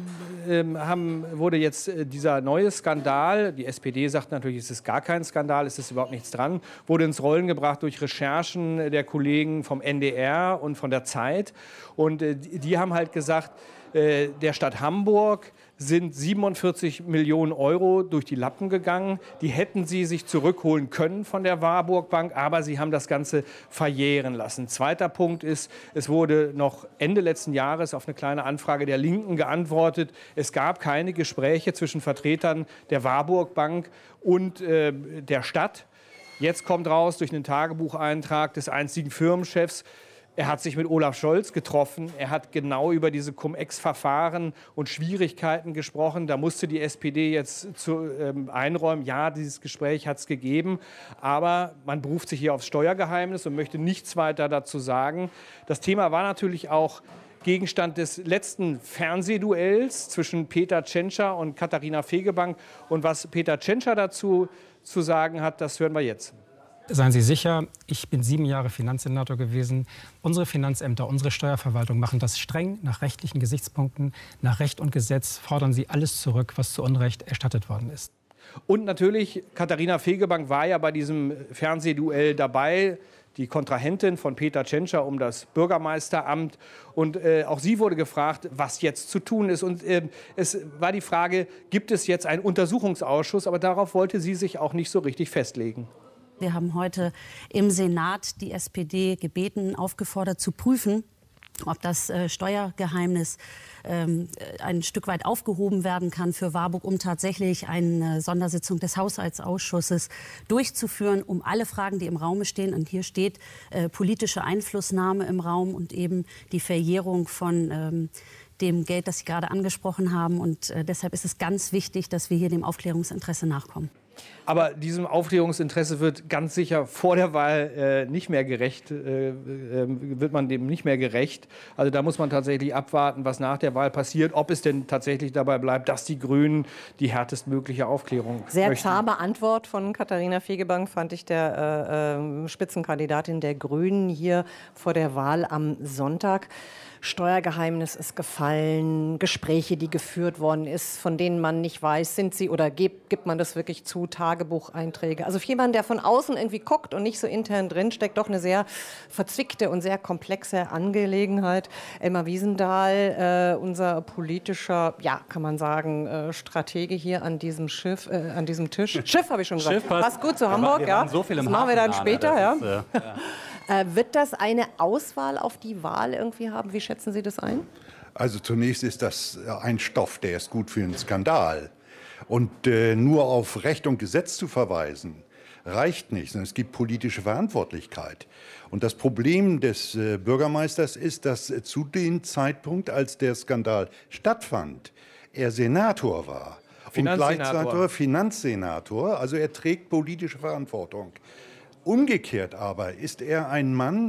wurde jetzt dieser neue Skandal, die SPD sagt natürlich, es ist gar kein Skandal, es ist überhaupt nichts dran, wurde ins Rollen gebracht durch Recherchen der Kollegen vom NDR und von der Zeit. Und die haben halt gesagt, der Stadt Hamburg sind 47 Millionen Euro durch die Lappen gegangen. Die hätten sie sich zurückholen können von der Warburg Bank, aber sie haben das Ganze verjähren lassen. Zweiter Punkt ist, es wurde noch Ende letzten Jahres auf eine kleine Anfrage der Linken geantwortet, es gab keine Gespräche zwischen Vertretern der Warburg Bank und der Stadt. Jetzt kommt raus durch einen Tagebucheintrag des einzigen Firmenchefs, er hat sich mit Olaf Scholz getroffen. Er hat genau über diese Cum-Ex-Verfahren und Schwierigkeiten gesprochen. Da musste die SPD jetzt einräumen, ja, dieses Gespräch hat es gegeben. Aber man beruft sich hier aufs Steuergeheimnis und möchte nichts weiter dazu sagen. Das Thema war natürlich auch Gegenstand des letzten Fernsehduells zwischen Peter Tschentscher und Katharina Fegebank. Und was Peter Tschentscher dazu zu sagen hat, das hören wir jetzt. Seien Sie sicher, ich bin 7 Jahre Finanzsenator gewesen. Unsere Finanzämter, unsere Steuerverwaltung machen das streng nach rechtlichen Gesichtspunkten. Nach Recht und Gesetz fordern sie alles zurück, was zu Unrecht erstattet worden ist. Und natürlich, Katharina Fegebank war ja bei diesem Fernsehduell dabei, die Kontrahentin von Peter Tschentscher um das Bürgermeisteramt. Und auch sie wurde gefragt, was jetzt zu tun ist. Und es war die Frage, gibt es jetzt einen Untersuchungsausschuss? Aber darauf wollte sie sich auch nicht so richtig festlegen. Wir haben heute im Senat die SPD gebeten, aufgefordert zu prüfen, ob das Steuergeheimnis ein Stück weit aufgehoben werden kann für Warburg, um tatsächlich eine Sondersitzung des Haushaltsausschusses durchzuführen, um alle Fragen, die im Raum stehen. Und hier steht politische Einflussnahme im Raum und eben die Verjährung von dem Geld, das Sie gerade angesprochen haben. Und deshalb ist es ganz wichtig, dass wir hier dem Aufklärungsinteresse nachkommen. Aber diesem Aufklärungsinteresse wird ganz sicher vor der Wahl nicht mehr gerecht, wird man dem nicht mehr gerecht. Also da muss man tatsächlich abwarten, was nach der Wahl passiert, ob es denn tatsächlich dabei bleibt, dass die Grünen die härtestmögliche Aufklärung Sehr möchten. zahme Antwort von Katharina Fegebank, fand ich, der Spitzenkandidatin der Grünen hier vor der Wahl am Sonntag. Steuergeheimnis ist gefallen, Gespräche, die geführt worden ist, von denen man nicht weiß, sind sie oder gibt man das wirklich zu, dazu Tagebucheinträge. Also für jemanden, der von außen irgendwie guckt und nicht so intern drin steckt, doch eine sehr verzwickte und sehr komplexe Angelegenheit. Elmar Wiesendahl, unser politischer, ja, kann man sagen, Stratege hier an diesem Tisch. Schiff habe ich schon gesagt. Passt gut zu Hamburg, wir ja. waren so viel im Das machen wir dann Hafen, später, Anna, ja. Wird das eine Auswahl auf die Wahl irgendwie haben? Wie schätzen Sie das ein? Also zunächst ist das ein Stoff, der ist gut für einen Skandal. Und nur auf Recht und Gesetz zu verweisen, reicht nicht, sondern es gibt politische Verantwortlichkeit. Und das Problem des Bürgermeisters ist, dass zu dem Zeitpunkt, als der Skandal stattfand, er Senator war. Und gleichzeitig Finanzsenator, also er trägt politische Verantwortung. Umgekehrt aber ist er ein Mann,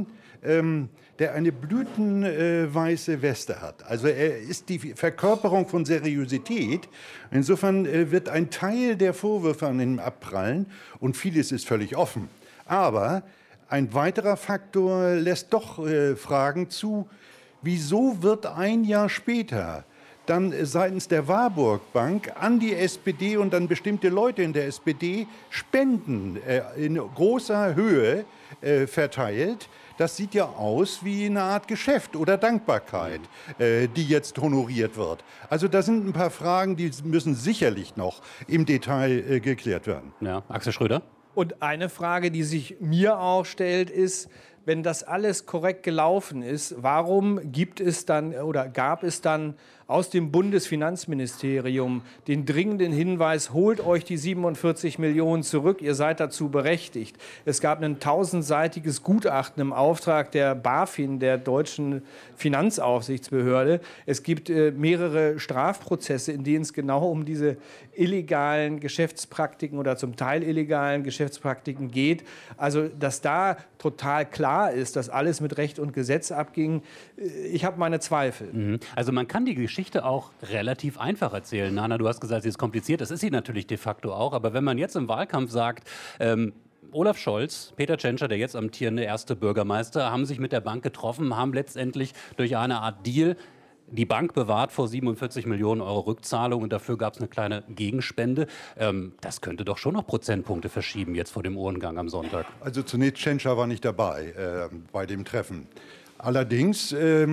der eine blütenweiße Weste hat. Also er ist die Verkörperung von Seriosität. Insofern wird ein Teil der Vorwürfe an ihm abprallen und vieles ist völlig offen. Aber ein weiterer Faktor lässt doch Fragen zu, wieso wird ein Jahr später dann seitens der Warburg Bank an die SPD und an bestimmte Leute in der SPD Spenden in großer Höhe verteilt. Das sieht ja aus wie eine Art Geschäft oder Dankbarkeit, die jetzt honoriert wird. Also da sind ein paar Fragen, die müssen sicherlich noch im Detail geklärt werden. Ja, Axel Schröder? Und eine Frage, die sich mir auch stellt, ist, wenn das alles korrekt gelaufen ist, warum gibt es dann oder gab es dann aus dem Bundesfinanzministerium den dringenden Hinweis, holt euch die 47 Millionen zurück, ihr seid dazu berechtigt. Es gab ein 1000-seitiges Gutachten im Auftrag der BaFin, der deutschen Finanzaufsichtsbehörde. Es gibt mehrere Strafprozesse, in denen es genau um diese illegalen Geschäftspraktiken oder zum Teil illegalen Geschäftspraktiken geht. Also, dass da total klar ist, dass alles mit Recht und Gesetz abging, ich habe meine Zweifel. Also man kann die Geschichte auch relativ einfach erzählen. Nana, du hast gesagt, sie ist kompliziert. Das ist sie natürlich de facto auch. Aber wenn man jetzt im Wahlkampf sagt, Olaf Scholz, Peter Tschentscher, der jetzt amtierende erste Bürgermeister, haben sich mit der Bank getroffen, haben letztendlich durch eine Art Deal die Bank bewahrt vor 47 Millionen Euro Rückzahlung und dafür gab es eine kleine Gegenspende. Das könnte doch schon noch Prozentpunkte verschieben jetzt vor dem Uhrengang am Sonntag. Also zunächst, Tschentscher war nicht dabei bei dem Treffen. Allerdings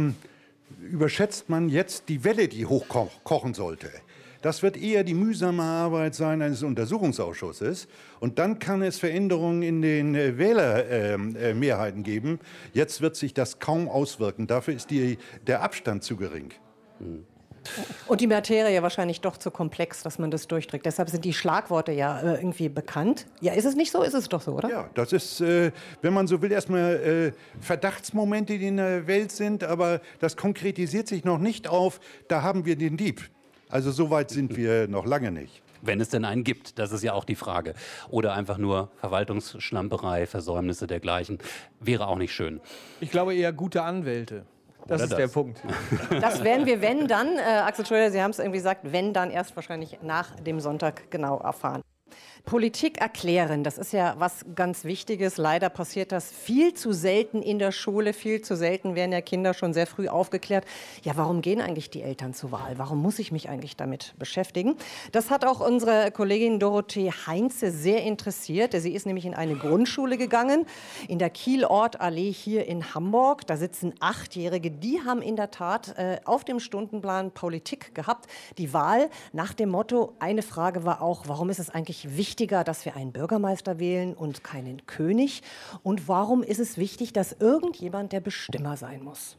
überschätzt man jetzt die Welle, die hochkochen sollte. Das wird eher die mühsame Arbeit sein eines Untersuchungsausschusses. Und dann kann es Veränderungen in den Wählermehrheiten geben. Jetzt wird sich das kaum auswirken. Dafür ist der Abstand zu gering. Und die Materie wahrscheinlich doch zu komplex, dass man das durchdrückt. Deshalb sind die Schlagworte ja irgendwie bekannt. Ja, ist es nicht so? Ist es doch so, oder? Ja, das ist, wenn man so will, erstmal Verdachtsmomente, die in der Welt sind. Aber das konkretisiert sich noch nicht auf, da haben wir den Dieb. Also so weit sind wir noch lange nicht. Wenn es denn einen gibt, das ist ja auch die Frage. Oder einfach nur Verwaltungsschlamperei, Versäumnisse dergleichen. Wäre auch nicht schön. Ich glaube eher gute Anwälte. Das ist der Punkt. Das werden wir, wenn dann, Axel Schröder, Sie haben es irgendwie gesagt, wenn dann erst wahrscheinlich nach dem Sonntag genau erfahren. Politik erklären, das ist ja was ganz Wichtiges. Leider passiert das viel zu selten in der Schule, viel zu selten werden ja Kinder schon sehr früh aufgeklärt. Ja, warum gehen eigentlich die Eltern zur Wahl? Warum muss ich mich eigentlich damit beschäftigen? Das hat auch unsere Kollegin Dorothee Heinze sehr interessiert. Sie ist nämlich in eine Grundschule gegangen, in der Kielortallee hier in Hamburg. Da sitzen 8-Jährige, die haben in der Tat auf dem Stundenplan Politik gehabt. Die Wahl nach dem Motto, eine Frage war auch, warum ist es eigentlich wichtiger, dass wir einen Bürgermeister wählen und keinen König? Und warum ist es wichtig, dass irgendjemand der Bestimmer sein muss?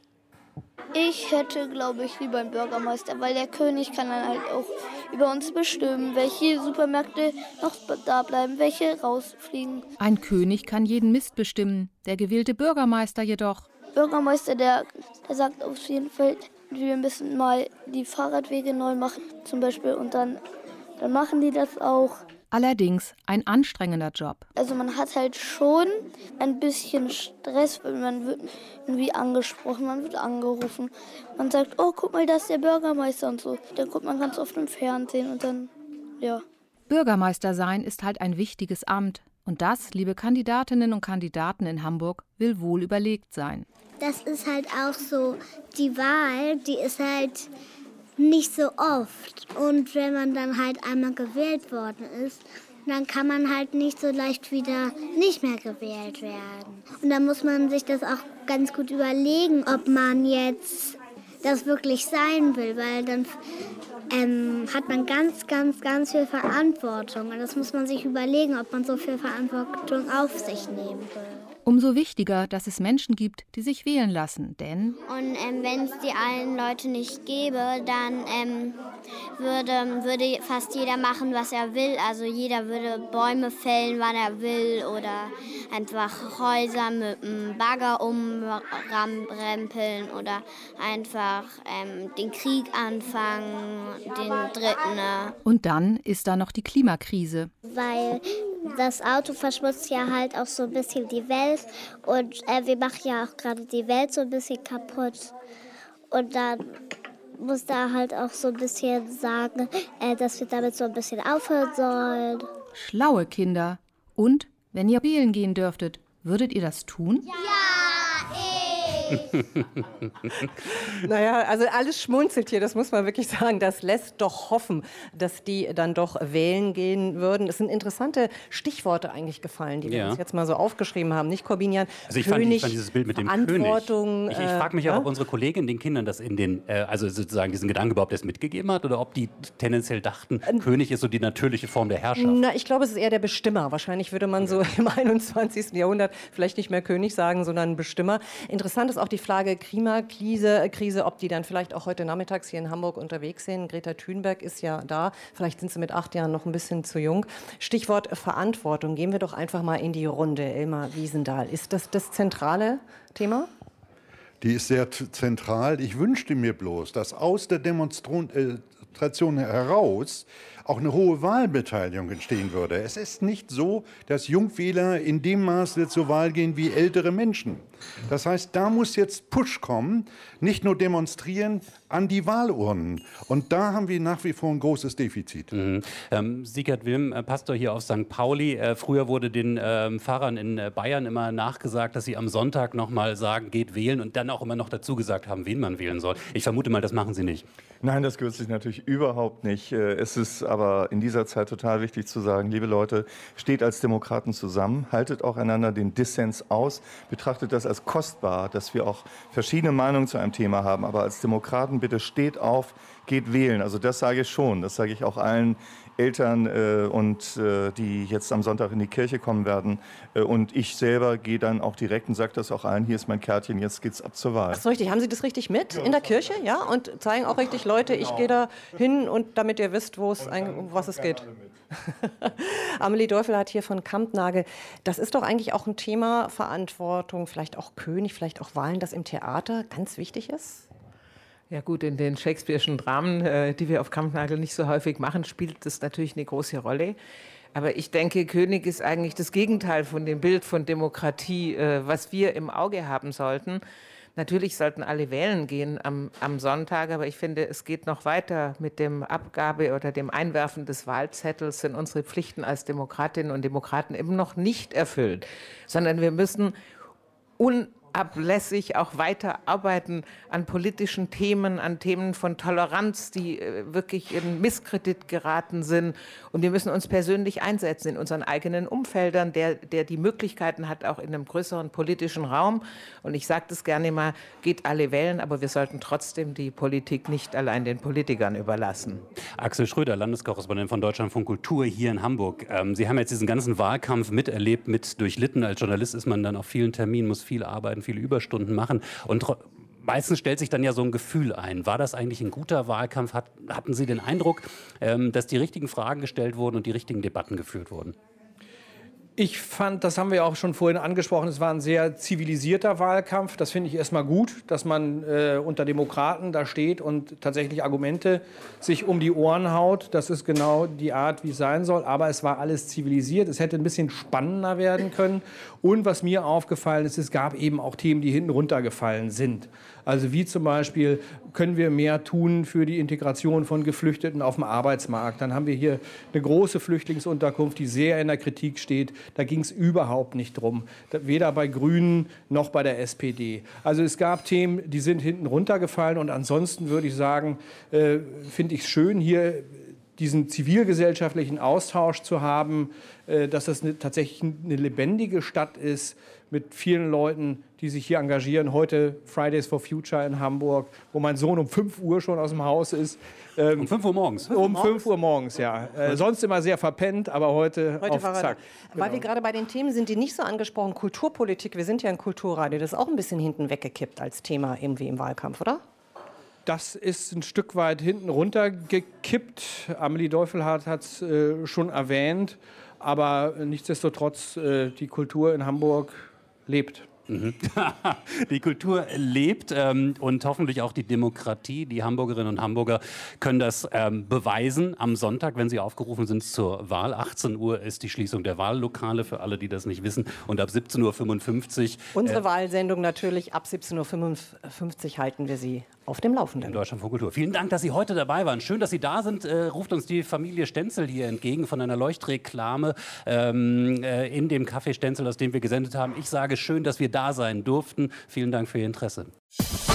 Ich hätte, glaube ich, lieber einen Bürgermeister, weil der König kann dann halt auch über uns bestimmen, welche Supermärkte noch da bleiben, welche rausfliegen. Ein König kann jeden Mist bestimmen, der gewählte Bürgermeister jedoch. Bürgermeister, der sagt auf jeden Fall, wir müssen mal die Fahrradwege neu machen zum Beispiel und dann machen die das auch. Allerdings ein anstrengender Job. Also man hat halt schon ein bisschen Stress, weil man wird irgendwie angesprochen, man wird angerufen. Man sagt, oh, guck mal, da ist der Bürgermeister und so. Dann guckt man ganz oft im Fernsehen und dann, ja. Bürgermeister sein ist halt ein wichtiges Amt. Und das, liebe Kandidatinnen und Kandidaten in Hamburg, will wohl überlegt sein. Das ist halt auch so, die Wahl, die ist halt nicht so oft. Und wenn man dann halt einmal gewählt worden ist, dann kann man halt nicht so leicht wieder nicht mehr gewählt werden. Und da muss man sich das auch ganz gut überlegen, ob man jetzt das wirklich sein will, weil dann hat man ganz, ganz, ganz viel Verantwortung. Und das muss man sich überlegen, ob man so viel Verantwortung auf sich nehmen will. Umso wichtiger, dass es Menschen gibt, die sich wählen lassen, denn... Und wenn es die allen Leute nicht gäbe, dann würde fast jeder machen, was er will. Also jeder würde Bäume fällen, wann er will, oder einfach Häuser mit einem Bagger umrempeln oder einfach den Krieg anfangen, den dritten. Und dann ist da noch die Klimakrise. Weil das Auto verschmutzt ja halt auch so ein bisschen die Welt und wir machen ja auch gerade die Welt so ein bisschen kaputt. Und dann muss da halt auch so ein bisschen sagen, dass wir damit so ein bisschen aufhören sollen. Schlaue Kinder. Und wenn ihr wählen gehen dürftet, würdet ihr das tun? Ja! Naja, also alles schmunzelt hier, das muss man wirklich sagen. Das lässt doch hoffen, dass die dann doch wählen gehen würden. Es sind interessante Stichworte eigentlich gefallen, die wir uns jetzt mal so aufgeschrieben haben. Nicht, Corbinian? Also ich fand dieses Bild mit dem Verantwortung, König. Ich frage mich auch, ob unsere Kollegin den Kindern das in den, also sozusagen diesen Gedanken überhaupt erst mitgegeben hat oder ob die tendenziell dachten, König ist so die natürliche Form der Herrschaft. Na, ich glaube, es ist eher der Bestimmer. Wahrscheinlich würde man so im 21. Jahrhundert vielleicht nicht mehr König sagen, sondern Bestimmer. Interessant ist auch die Frage Klimakrise, ob die dann vielleicht auch heute nachmittags hier in Hamburg unterwegs sind. Greta Thunberg ist ja da. Vielleicht sind sie mit 8 Jahren noch ein bisschen zu jung. Stichwort Verantwortung. Gehen wir doch einfach mal in die Runde. Elmar Wiesendahl, ist das das zentrale Thema? Die ist sehr zentral. Ich wünschte mir bloß, dass aus der Demonstration heraus auch eine hohe Wahlbeteiligung entstehen würde. Es ist nicht so, dass Jungwähler in dem Maße zur Wahl gehen wie ältere Menschen. Das heißt, da muss jetzt Push kommen, nicht nur demonstrieren, an die Wahlurnen. Und da haben wir nach wie vor ein großes Defizit. Sigurd Wilm, Pastor hier auf St. Pauli. Früher wurde den Pfarrern in Bayern immer nachgesagt, dass sie am Sonntag noch mal sagen, geht wählen und dann auch immer noch dazu gesagt haben, wen man wählen soll. Ich vermute mal, das machen Sie nicht. Nein, das gehört sich natürlich überhaupt nicht. Es ist aber in dieser Zeit total wichtig zu sagen, liebe Leute, steht als Demokraten zusammen, haltet auch einander den Dissens aus, betrachtet das als kostbar, dass wir auch verschiedene Meinungen zu einem Thema haben, aber als Demokraten bitte steht auf, geht wählen. Also das sage ich schon, das sage ich auch allen Eltern die jetzt am Sonntag in die Kirche kommen werden. Und ich selber gehe dann auch direkt und sage das auch allen, hier ist mein Kärtchen, jetzt geht's ab zur Wahl. Ach so, richtig. Haben Sie das richtig mit in der Kirche? Ja, und zeigen auch richtig Leute, ich gehe da hin, und damit ihr wisst, um was es geht. Amelie Deufel hat hier von Kampnagel, das ist doch eigentlich auch ein Thema Verantwortung, vielleicht auch König, vielleicht auch Wahlen, das im Theater ganz wichtig ist? Ja gut, in den Shakespeare'schen Dramen, die wir auf Kampnagel nicht so häufig machen, spielt das natürlich eine große Rolle. Aber ich denke, König ist eigentlich das Gegenteil von dem Bild von Demokratie, was wir im Auge haben sollten. Natürlich sollten alle wählen gehen am Sonntag, aber ich finde, es geht noch weiter mit dem Abgabe oder dem Einwerfen des Wahlzettels, sind unsere Pflichten als Demokratinnen und Demokraten eben noch nicht erfüllt, sondern wir müssen unablässig auch weiter arbeiten an politischen Themen, an Themen von Toleranz, die wirklich in Misskredit geraten sind. Und wir müssen uns persönlich einsetzen in unseren eigenen Umfeldern, der die Möglichkeiten hat, auch in einem größeren politischen Raum. Und ich sage das gerne mal, geht alle wählen, aber wir sollten trotzdem die Politik nicht allein den Politikern überlassen. Axel Schröder, Landeskorrespondent von Deutschlandfunk Kultur hier in Hamburg. Sie haben jetzt diesen ganzen Wahlkampf miterlebt, mit durchlitten. Als Journalist ist man dann auf vielen Terminen, muss viel arbeiten, viele Überstunden machen. Und meistens stellt sich dann ja so ein Gefühl ein. War das eigentlich ein guter Wahlkampf? Hatten Sie den Eindruck, dass die richtigen Fragen gestellt wurden und die richtigen Debatten geführt wurden? Ich fand, das haben wir auch schon vorhin angesprochen, es war ein sehr zivilisierter Wahlkampf. Das finde ich erstmal gut, dass man unter Demokraten da steht und tatsächlich Argumente sich um die Ohren haut. Das ist genau die Art, wie es sein soll. Aber es war alles zivilisiert. Es hätte ein bisschen spannender werden können. Und was mir aufgefallen ist, es gab eben auch Themen, die hinten runtergefallen sind. Also wie zum Beispiel, können wir mehr tun für die Integration von Geflüchteten auf dem Arbeitsmarkt? Dann haben wir hier eine große Flüchtlingsunterkunft, die sehr in der Kritik steht. Da ging es überhaupt nicht drum, weder bei Grünen noch bei der SPD. Also es gab Themen, die sind hinten runtergefallen. Und ansonsten würde ich sagen, finde ich es schön, hier diesen zivilgesellschaftlichen Austausch zu haben, dass das tatsächlich eine lebendige Stadt ist mit vielen Leuten, die sich hier engagieren. Heute Fridays for Future in Hamburg, wo mein Sohn um 5 Uhr schon aus dem Haus ist. Um 5 Uhr morgens? Um 5 Uhr morgens, ja. Sonst immer sehr verpennt, aber heute auf Zack. Weil wir gerade bei den Themen sind, die nicht so angesprochen, Kulturpolitik, wir sind ja ein Kulturradio, das ist auch ein bisschen hinten weggekippt als Thema irgendwie im Wahlkampf, oder? Das ist ein Stück weit hinten runtergekippt. Amelie Deufelhardt hat es schon erwähnt. Aber nichtsdestotrotz, die Kultur in Hamburg lebt. Die Kultur lebt und hoffentlich auch die Demokratie. Die Hamburgerinnen und Hamburger können das beweisen am Sonntag, wenn sie aufgerufen sind zur Wahl. 18 Uhr ist die Schließung der Wahllokale für alle, die das nicht wissen. Und ab 17.55 Uhr. Unsere Wahlsendung natürlich ab 17.55 Uhr halten wir Sie auf dem Laufenden. In Deutschlandfunk Kultur. Vielen Dank, dass Sie heute dabei waren. Schön, dass Sie da sind. Ruft uns die Familie Stenzel hier entgegen von einer Leuchtreklame in dem Café Stenzel, aus dem wir gesendet haben. Ich sage schön, dass wir da sein durften. Vielen Dank für Ihr Interesse.